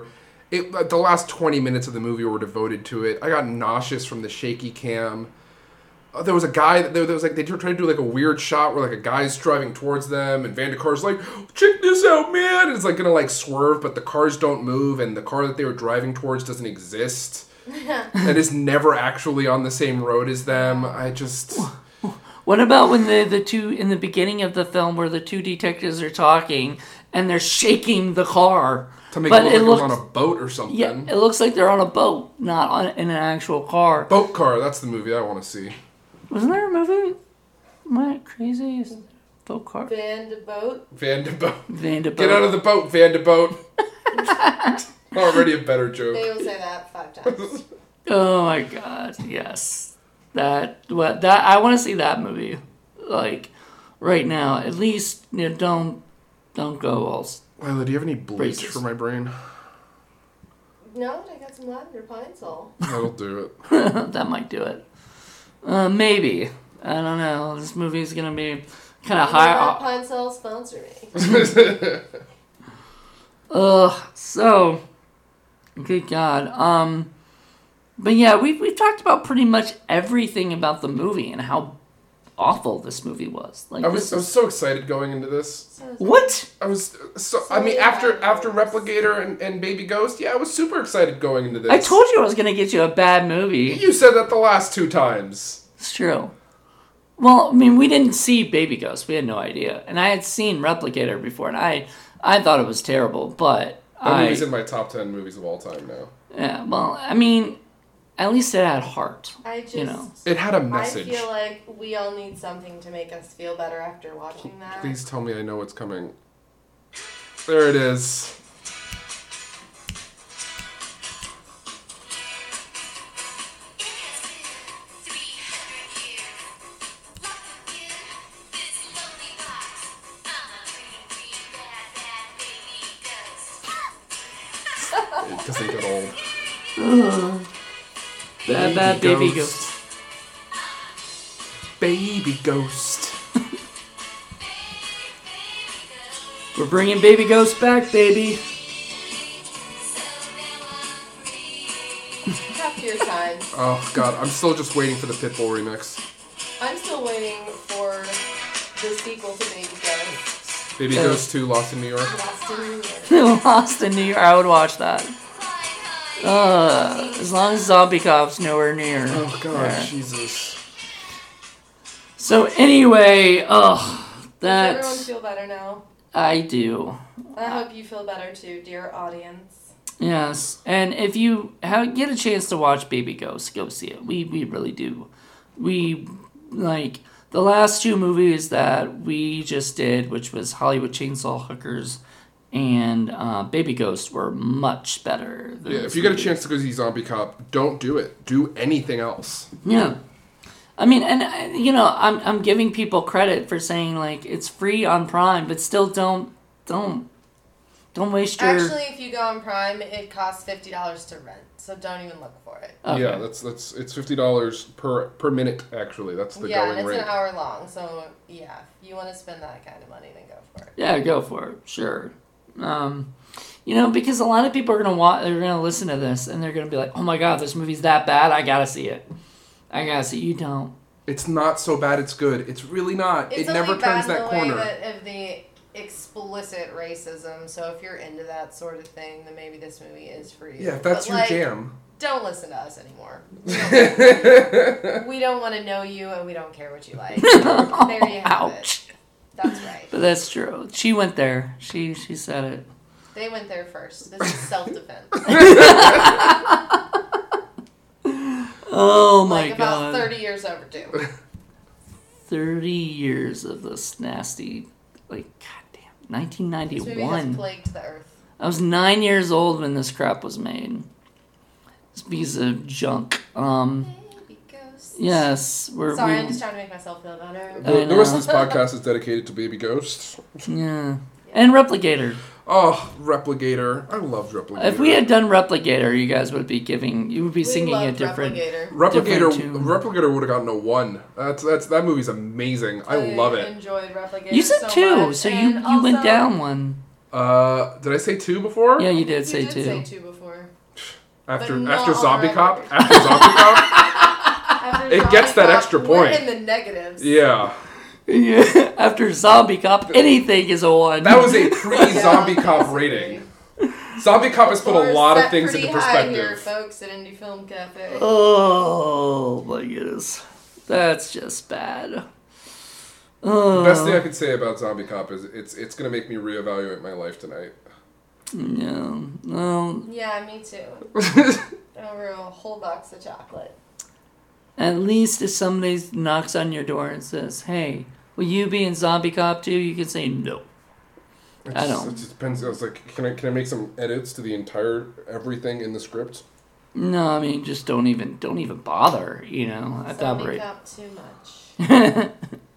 It, like, the last twenty minutes of the movie were devoted to it. I got nauseous from the shaky cam. Uh, there was a guy, there, there was like, they tried to do like a weird shot where like a guy's driving towards them and Van de Kar's like, check this out, man! And it's like gonna like swerve, but the cars don't move and the car that they were driving towards doesn't exist. And is never actually on the same road as them. I just... What about when the, the two, in the beginning of the film where the two detectives are talking and they're shaking the car? To make but it look like it it was looks, on a boat or something. Yeah, it looks like they're on a boat, not on in an actual car. Boat Car, that's the movie I want to see. Wasn't there a movie? Am I crazy? Is it Boat Car? Van de Boat. Van de Boat. Van de Boat. Get out of the boat, Van de Boat. Already a better joke. They will say that five times. Oh my god, yes. That what that I want to see that movie. Like right now. At least you know, don't don't go all Lila, do you have any bleach Braces. for my brain? No, I got some lavender pine sol. That'll do it. that might do it. Uh, maybe. I don't know. This movie's gonna be kind of high. Let pine sol sponsor me. Ugh. So, good God. Um, but yeah, we've we've talked about pretty much everything about the movie and how awful this movie was. Like I was this I was is- so excited going into this. what? I was so, So I mean many after bad after movies. Replicator and, and Baby Ghost, yeah, I was super excited going into this. I told you I was gonna get you a bad movie. You said that the last two times. It's true. Well, I mean, we didn't see Baby Ghost. We had no idea, and I had seen Replicator before, and I I thought it was terrible, but That I movie's in my top ten movies of all time now. yeah. Well, I mean, at least it had heart. I just, You know. It had a message. I feel like we all need something to make us feel better after watching that. Please tell me I know what's coming. There it is. It doesn't get old. Bad, bad Baby Ghost. Baby Ghost. We're bringing Baby Ghost back, baby. Have your time. Oh god, I'm still just waiting for the Pitbull remix. I'm still waiting for the sequel to Baby Ghost. Baby Yeah. Ghost two, Lost in New York. Lost in New York. Lost in New York. I would watch that. Uh, as long as Zombie Cop's nowhere near. Oh god, Yeah. Jesus. So anyway, ugh, Does everyone that's feel better now? I do. I hope you feel better too, dear audience. Yes, and if you have, get a chance to watch Baby Ghost, go see it. We we really do. We like the last two movies that we just did, which was Hollywood Chainsaw Hookers and uh, Baby Ghost, were much better. Than Yeah, this if you get a movie. chance to go see Zombie Cop, don't do it. Do anything else. Yeah. I mean, and uh, you know, I'm I'm giving people credit for saying like it's free on Prime, but still don't don't don't waste your. Actually, if you go on Prime, it costs fifty dollars to rent, so don't even look for it. Okay. Yeah, that's that's it's fifty dollars per per minute actually. That's the yeah, going and it's rate. an hour long, so yeah, if you want to spend that kind of money, then go for it. Yeah, go for it. Sure. Um, you know, because a lot of people are gonna watch, they're gonna listen to this, and they're gonna be like, "Oh my god, this movie's that bad! I gotta see it. I gotta see." You don't. It's not so bad. It's good. It's really not. It's it never only turns bad that in the corner. way that of the explicit racism. So if you're into that sort of thing, then maybe this movie is for you. Yeah, if that's But, your like, jam. Don't listen to us anymore. We don't, we don't want to know you, and we don't care what you like. There you have Ouch. it. That's right. But that's true. She went there. She she said it. They went there first. This is self-defense. Oh my like about god. thirty years overdue. Thirty years of this nasty, like goddamn, nineteen This movie has ninety-one. plagued the earth. I was nine years old when this crap was made. This piece of junk. Um. Baby ghost. Yes, we're. Sorry, we, I'm just trying to make myself feel better. The, I the rest know. of this podcast is dedicated to Baby Ghost. Yeah. And Replicator. Oh, Replicator. I loved Replicator. If we had done Replicator, you guys would be giving. You would be We singing a loved different. Replicator. Replicator, different tune. Replicator would have gotten a one. That's that's that movie's amazing. I love it. enjoyed Replicator. You said so two, much, so you and you went also- down one. Uh, did I say two before? Yeah, you did You say did two. say two before. After But not after on Zombie our Cop, record. after Zombie Cop, After It Zombie gets that Cop, extra we're point. in the negatives. yeah, Yeah. After Zombie Cop, anything is a one. that was a pre-Zombie Cop rating. Zombie Cop has put a We're lot of set things pretty into high here, perspective. folks, at Indie Film Cafe. Oh my goodness, that's just bad. The Oh. best thing I could say about Zombie Cop is it's it's gonna make me reevaluate my life tonight. Yeah. Well, Yeah, me too. Over a whole box of chocolate. at least if somebody knocks on your door and says, "Hey, will you be in Zombie Cop too?" You can say no. It I just, don't. It just depends. I was like, can I can I make some edits to the entire everything in the script? No, I mean just don't even don't even bother. You know, at that Zombie rate. Cop too much.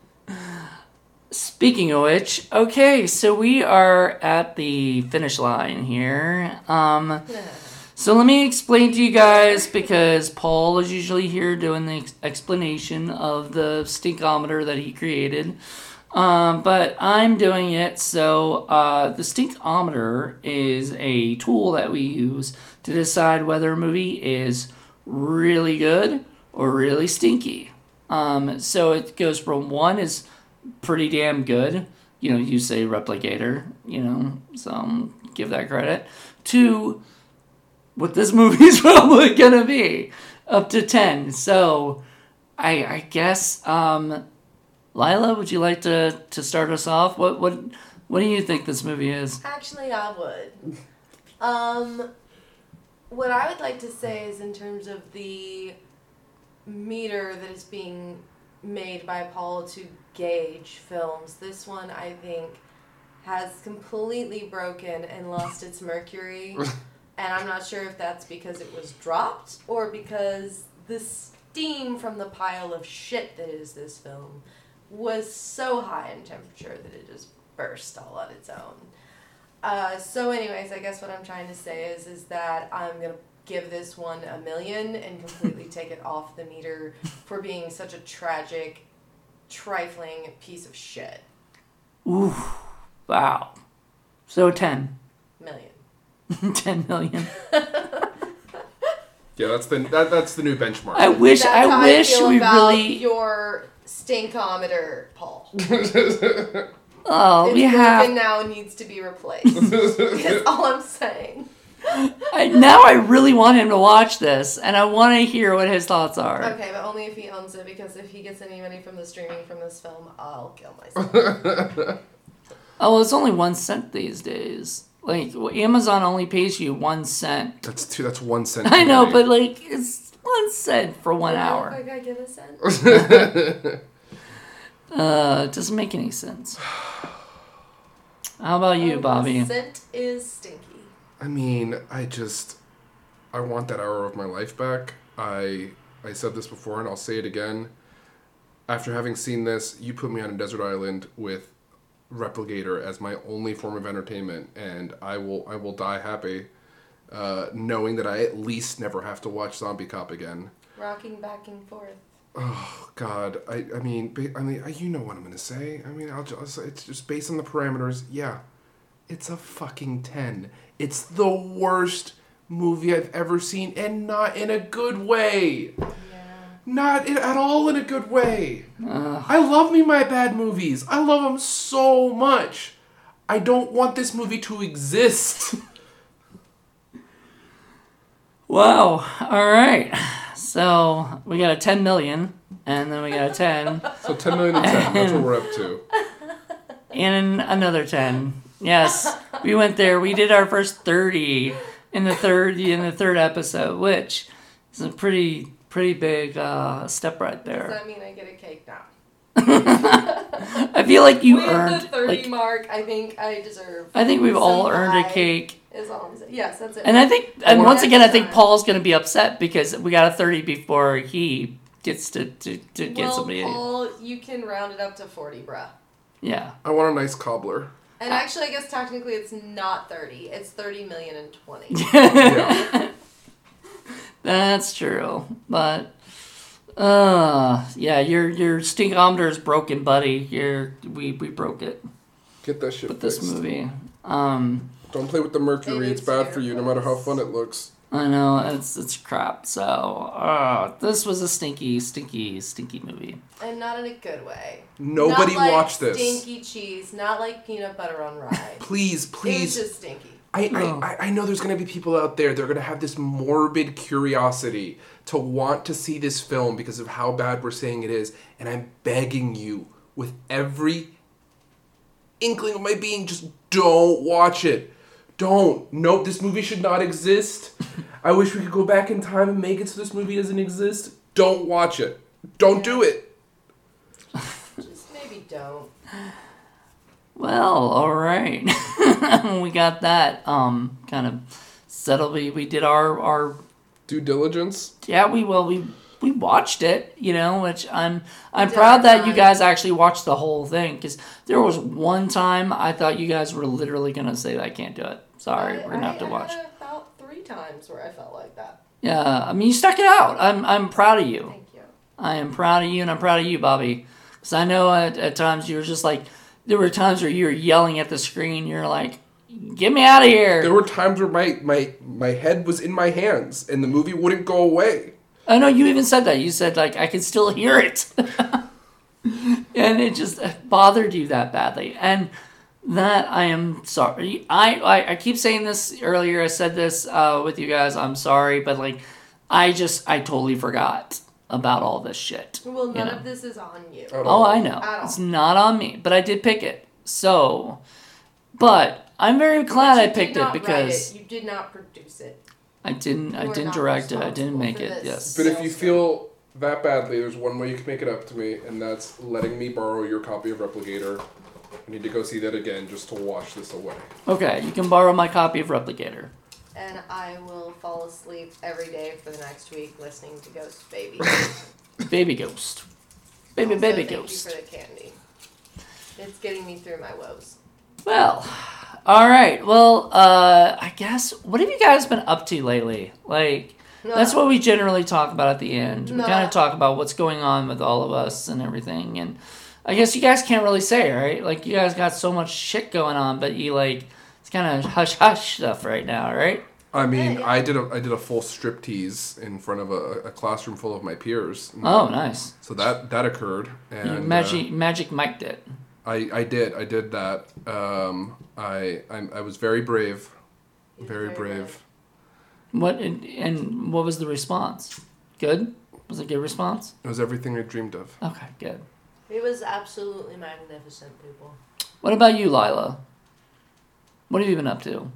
Speaking of which, okay, so we are at the finish line here. Um, so let me explain to you guys, because Paul is usually here doing the ex- explanation of the stinkometer that he created. Um, but I'm doing it, so uh, the stinkometer is a tool that we use to decide whether a movie is really good or really stinky. Um, so it goes from one is pretty damn good. You know, you say Replicator, you know, so um, give that credit. To what this movie's probably gonna be, up to ten. So, I I guess, um, Lila, would you like to, to start us off? What what what do you think this movie is? Actually, I would. Um, what I would like to say is in terms of the meter that is being made by Paul to gauge films, this one I think has completely broken and lost its mercury. And I'm not sure if that's because it was dropped or because the steam from the pile of shit that is this film was so high in temperature that it just burst all on its own. Uh, so anyways, I guess what I'm trying to say is is that I'm going to give this one a million and completely take it off the meter for being such a tragic, trifling piece of shit. Ooh, wow. So ten. Million. ten million. Yeah, that's the that, that's the new benchmark. I wish That's I how wish I feel we about really your stinkometer, Paul. oh It's we broken have now and needs to be replaced. That's all I'm saying. I, now I really want him to watch this, and I want to hear what his thoughts are. Okay, but only if he owns it, because if he gets any money from the streaming from this film, I'll kill myself. Oh, well, it's only one cent these days. Like, well, Amazon only pays you one cent. That's two. That's one cent. I know, today. but like, it's one cent for one If hour. I gotta give a cent. Uh, it doesn't make any sense. How about you, Oh, Bobby? Scent is stinky. I mean, I just, I want that hour of my life back. I, I said this before, and I'll say it again. After having seen this, you put me on a desert island with Replicator as my only form of entertainment, and I will, I will die happy, uh, knowing that I at least never have to watch Zombie Cop again. Rocking back and forth. Oh God, I, I mean, ba- I mean, you know what I'm gonna say. I mean, I'll just, it's just based on the parameters. Yeah, it's a fucking ten. It's the worst movie I've ever seen, and not in a good way. Yeah. Not in, at all in a good way. Ugh. I love me my bad movies. I love them so much. I don't want this movie to exist. Wow. All right. So we got a ten million, and then we got a ten, So ten million and ten. That's what we're up to. and another ten. Yes, we went there. We did our first thirty in the third in the third episode, which is a pretty pretty big uh, step right Does there. that mean I get a cake now? I feel like you With earned the thirty like mark, I think I deserve. I think we've all some earned a pie, cake. Is all I'm saying. Yes, that's it. And I think, and One once at again, a I think time. Paul's going to be upset because we got a thirty before he gets to, to, to get well, somebody. Paul, you can round it up to forty, bruh. Yeah. I want a nice cobbler. And actually, I guess technically it's not thirty. It's thirty million and twenty. Yeah. That's true. But, uh, yeah, your your stinkometer is broken, buddy. You're, we, we broke it Get that shit with this fixed. movie. Um, Don't play with the mercury. It It's needs to bad be for you, no matter how replaced. fun it looks. I know, it's it's crap. So, uh, this was a stinky, stinky, stinky movie. And not in a good way. Nobody not like watched this. Stinky cheese, not like peanut butter on rye. Please, It was please. just stinky. I, Oh. I, I know there's going to be people out there, they're going to have this morbid curiosity to want to see this film because of how bad we're saying it is. And I'm begging you, with every inkling of my being, just don't watch it. Don't. Nope, this movie should not exist. I wish we could go back in time and make it so this movie doesn't exist. Don't watch it. Don't do it. Just maybe don't. Well, all right. We got that um kind of settled. We we did our our Due diligence. yeah. We well we we watched it. You know, which I'm I'm did proud our that you time. guys actually watched the whole thing because there was one time I thought you guys were literally gonna say I can't do it. Sorry, I, we're gonna have to I watch. had about three times where I felt like that. Yeah, I mean you stuck it out. I'm I'm proud of you. Thank you. I am proud of you, and I'm proud of you, Bobby. Because I know at, at times you were just like, there were times where you were yelling at the screen. You're like, get me out of here. There were times where my, my, my head was in my hands and the movie wouldn't go away. I know you even said that. You said, like, I can still hear it. And it just bothered you that badly. And that I am sorry. I, I, I keep saying this earlier. I said this uh, with you guys. I'm sorry. But, like, I just, I totally forgot about all this shit. Well, none you know? of this is on you. At Oh, all. I know. At all. It's not on me, but I did pick it. So, but I'm very glad But I you picked did it not because write it. You did not produce it. I didn't. I You are didn't not direct it. I didn't responsible make for it. this. Yes. But if you feel that badly, there's one way you can make it up to me, and that's letting me borrow your copy of Replicator. I need to go see that again just to wash this away. Okay, you can borrow my copy of Replicator. And I will fall asleep every day for the next week listening to Ghost Baby. Baby Ghost. Baby, Also, baby thank Ghost. you for the candy. It's getting me through my woes. Well, all right. Well, uh, I guess what have you guys been up to lately? Like, that's what we generally talk about at the end. We No. kind of talk about what's going on with all of us and everything. And I guess you guys can't really say, right? Like, you guys got so much shit going on, but you like it's kind of hush hush stuff right now, right? I mean, yeah. I did a I did a full striptease in front of a, a classroom full of my peers. Oh, nice. So that that occurred, You and magic magic mic'd it. uh, I I did I did that. Um, I I, I was very brave, You're very very brave. What and, and what was the response? Good? Was it a good response? It was everything I dreamed of. Okay, good. It was absolutely magnificent, people. What about you, Lila? What have you been up to?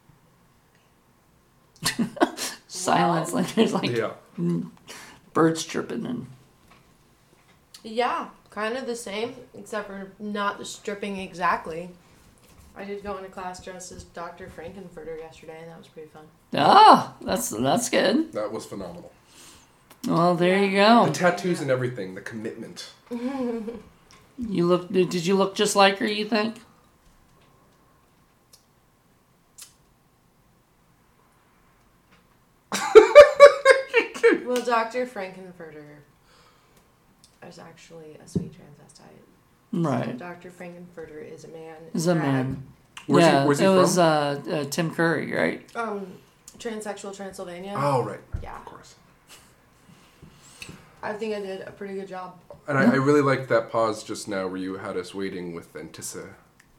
Silence, like there's like Yeah. birds chirping and Yeah, kind of the same, except for not the stripping exactly. I did go into class dressed as Doctor Frankenfurter yesterday, and that was pretty fun. ah, that's that's good. That was phenomenal. Well, there you The go. tattoos and everything, the commitment. You look. Did did you look just like her? You think? Well, Doctor Frankenfurter is actually a sweet transvestite. Right. Doctor Frankenfurter is a man. in Is a drag. man. Where's yeah, he, where's he it from? was uh, uh, Tim Curry, right? Um, transsexual Transylvania. Oh, right. Yeah. Of course. I think I did a pretty good job. And I, I really liked that pause just now where you had us waiting with anticipation.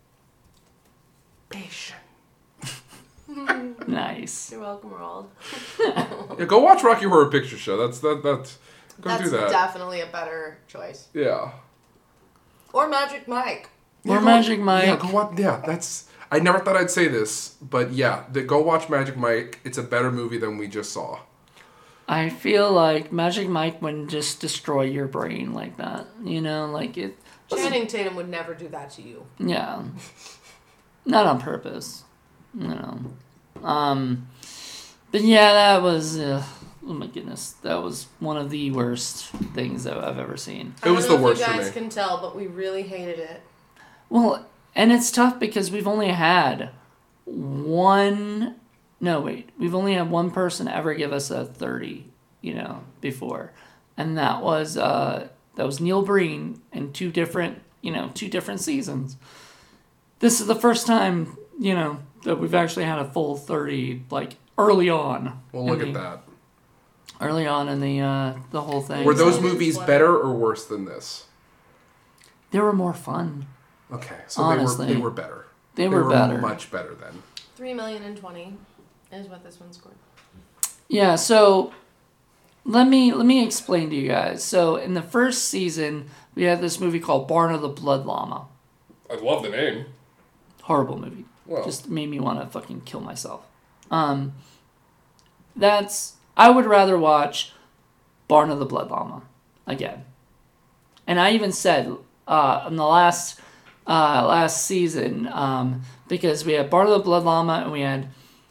Nice. You're welcome, Roald. Yeah, go watch Rocky Horror Picture Show. That's that that. Go That's do that. definitely a better choice. Yeah. Or Magic Mike. Or Yeah, go- Magic Mike. Yeah, go watch. Yeah, that's. I never thought I'd say this, but yeah, the, go watch Magic Mike. It's a better movie than we just saw. I feel like Magic Mike wouldn't just destroy your brain like that. You know, like it. Channing Tatum would never do that to you. Yeah. Not on purpose. You know. Um, but yeah, that was. Uh, oh my goodness, that was one of the worst things that I've ever seen. It was I the don't know worst if for you guys me. can tell, but we really hated it. Well, and it's tough because we've only had one. No, wait. We've only had one person ever give us a thirty, you know, before. And that was uh that was Neil Breen in two different, you know, two different seasons. This is the first time, you know, that we've actually had a full thirty, like, early on. Well, look in at the, that. Early on in the uh, the whole thing. Were those So- movies better or worse than this? They were more fun. Okay, so Honestly. they were they were better. They, were, better. Much better then. Three million and twenty is what this one scored. Yeah, so let me let me explain to you guys. So in the first season, we had this movie called Barn of the Blood Llama. I love the name. Horrible movie. Well, Just made me want to fucking kill myself. Um, that's I would rather watch Barn of the Blood Llama again. And I even said uh, in the last uh, last season um, because we had Barn of the Blood Llama and we had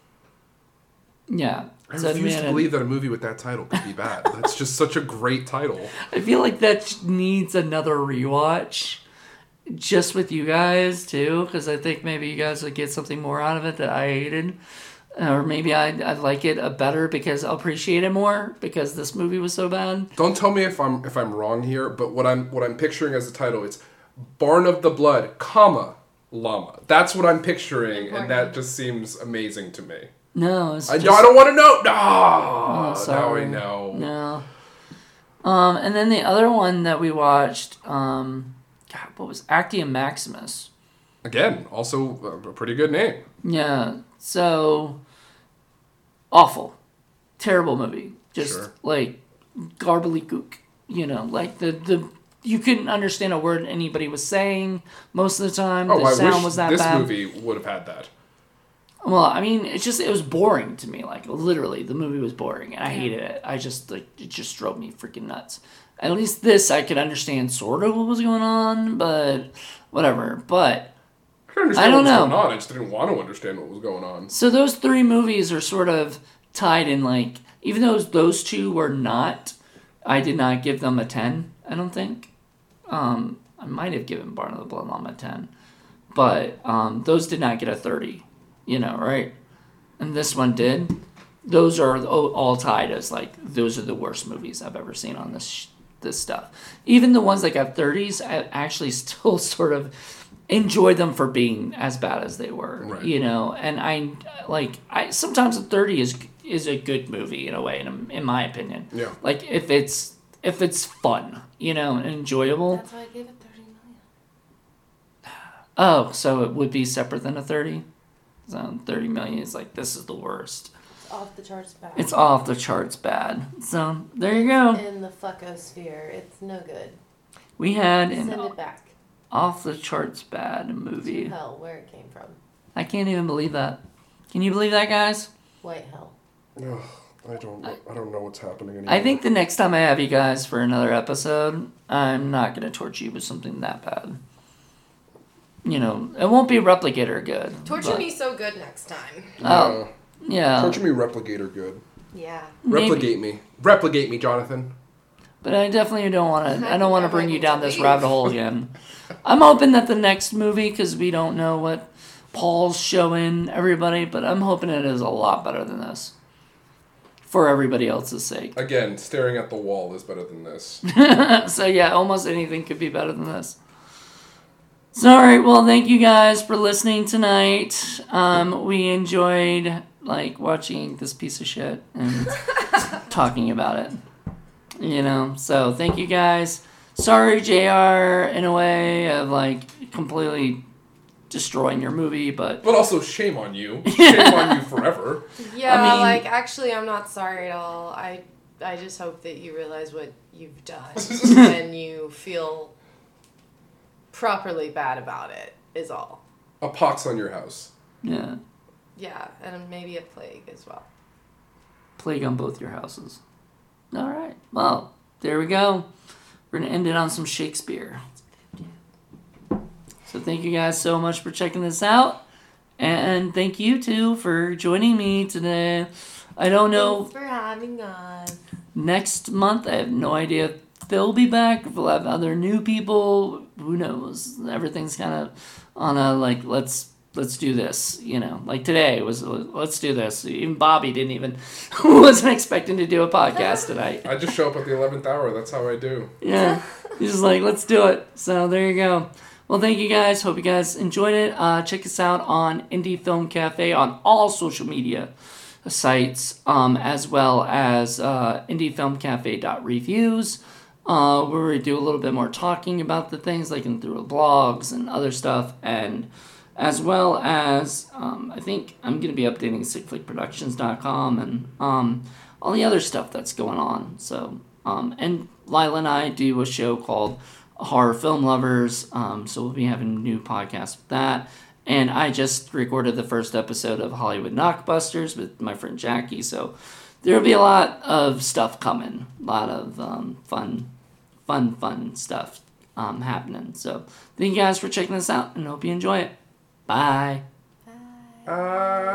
yeah. I so we refuse had to a- believe that a movie with that title could be bad. That's just such a great title. I feel like that needs another rewatch, just with you guys too, because I think maybe you guys would get something more out of it that I hated, or maybe I'd, I'd like it a better because I'll appreciate it more because this movie was so bad. Don't tell me if I'm if I'm wrong here, but what I'm what I'm picturing as a title, it's Barn of the Blood, comma Llama. That's what I'm picturing, and that just seems amazing to me. No, it's I, just, I don't want to know. No, Oh, now sorry. I know. No. Um, and then the other one that we watched, um, God, what was Actium Maximus? Again, also a pretty good name. Yeah, so awful, terrible movie. Just Sure. like garbly-gook, you know, like the the you couldn't understand a word anybody was saying most of the time. Oh, the I sound wish was that this bad. movie would have had that. Well, I mean, it's just it was boring to me. Like literally, the movie was boring, and I hated it. I just like it just drove me freaking nuts. At least this, I could understand sort of what was going on, but whatever. But I could understand I don't what was know. going on. I just didn't want to understand what was going on. so those three movies are sort of tied in. Like even though those two were not, I did not give them a ten. I don't think. Um, I might have given Barn of the Blood Llama a ten, but um, those did not get a thirty. You know, right? And this one did. Those are all all tied as like those are the worst movies I've ever seen on this sh- this stuff. Even the ones that got thirties, I actually still sort of enjoy them for being as bad as they were. Right. You know, and I like I sometimes a thirty is is a good movie in a way, in, in my opinion. Yeah. Like if it's if it's fun, you know, and enjoyable. That's why I gave it thirty million. Oh, so it would be separate than a thirty. So thirty million is like this is the worst. It's off the charts bad. It's off the charts bad. So there you go. in the fuckosphere. It's no good. We had Send an it back. off the charts bad To movie. hell, where it came from. I can't even believe that. Can you believe that, guys? White hell. Ugh, I don't. I don't know what's happening anymore. I think the next time I have you guys for another episode, I'm not gonna torture you with something that bad. You know, it won't be Replicator good. Torture but- me so good next time. Oh, yeah. Torture me, Replicator good. Yeah. Maybe. Replicate me. Replicate me, Jonathan. But I definitely don't want to. I don't want to never bring you need down to this leave. rabbit hole again. I'm hoping that the next movie, because we don't know what Paul's showing everybody, but I'm hoping it is a lot better than this, for everybody else's sake. Again, staring at the wall is better than this. So yeah, almost anything could be better than this. So all right, well, thank you guys for listening tonight. Um, we enjoyed like watching this piece of shit and talking about it. You know, so thank you guys. Sorry, J R, in a way of like completely destroying your movie, but But also, shame on you. Shame on you forever. Yeah, I mean- like actually, I'm not sorry at all. I I just hope that you realize what you've done and you feel properly bad about it. Is all. A pox on your house. yeah, Yeah, and maybe a plague as well. plague on both your houses. All right, well, there we go. We're gonna end it on some Shakespeare. So thank you guys so much for checking this out. And thank you too for joining me today. I don't know, Thanks for having us. next month I have no idea if they'll be back, if we'll have other new people, who knows. Everything's kind of on a like, let's let's do this, you know. Like today was, let's do this. Even Bobby didn't even, wasn't expecting to do a podcast tonight. I just show up at the eleventh hour. That's how I do. Yeah, he's just like, let's do it. So there you go. Well, thank you guys. Hope you guys enjoyed it. Uh, check us out on Indie Film Cafe on all social media. sites, um, as well as uh, indie film cafe dot reviews, uh, where we do a little bit more talking about the things, like in through blogs and other stuff, and as well as um, I think I'm going to be updating sick flick productions dot com and um, all the other stuff that's going on. So, um, and Lila and I do a show called Horror Film Lovers, um, so we'll be having a new podcast with that. And I just recorded the first episode of Hollywood Knockbusters with my friend Jackie, so there'll be a lot of stuff coming, a lot of um, fun, fun, fun stuff um, happening. So thank you guys for checking this out, and hope you enjoy it. Bye. Uh...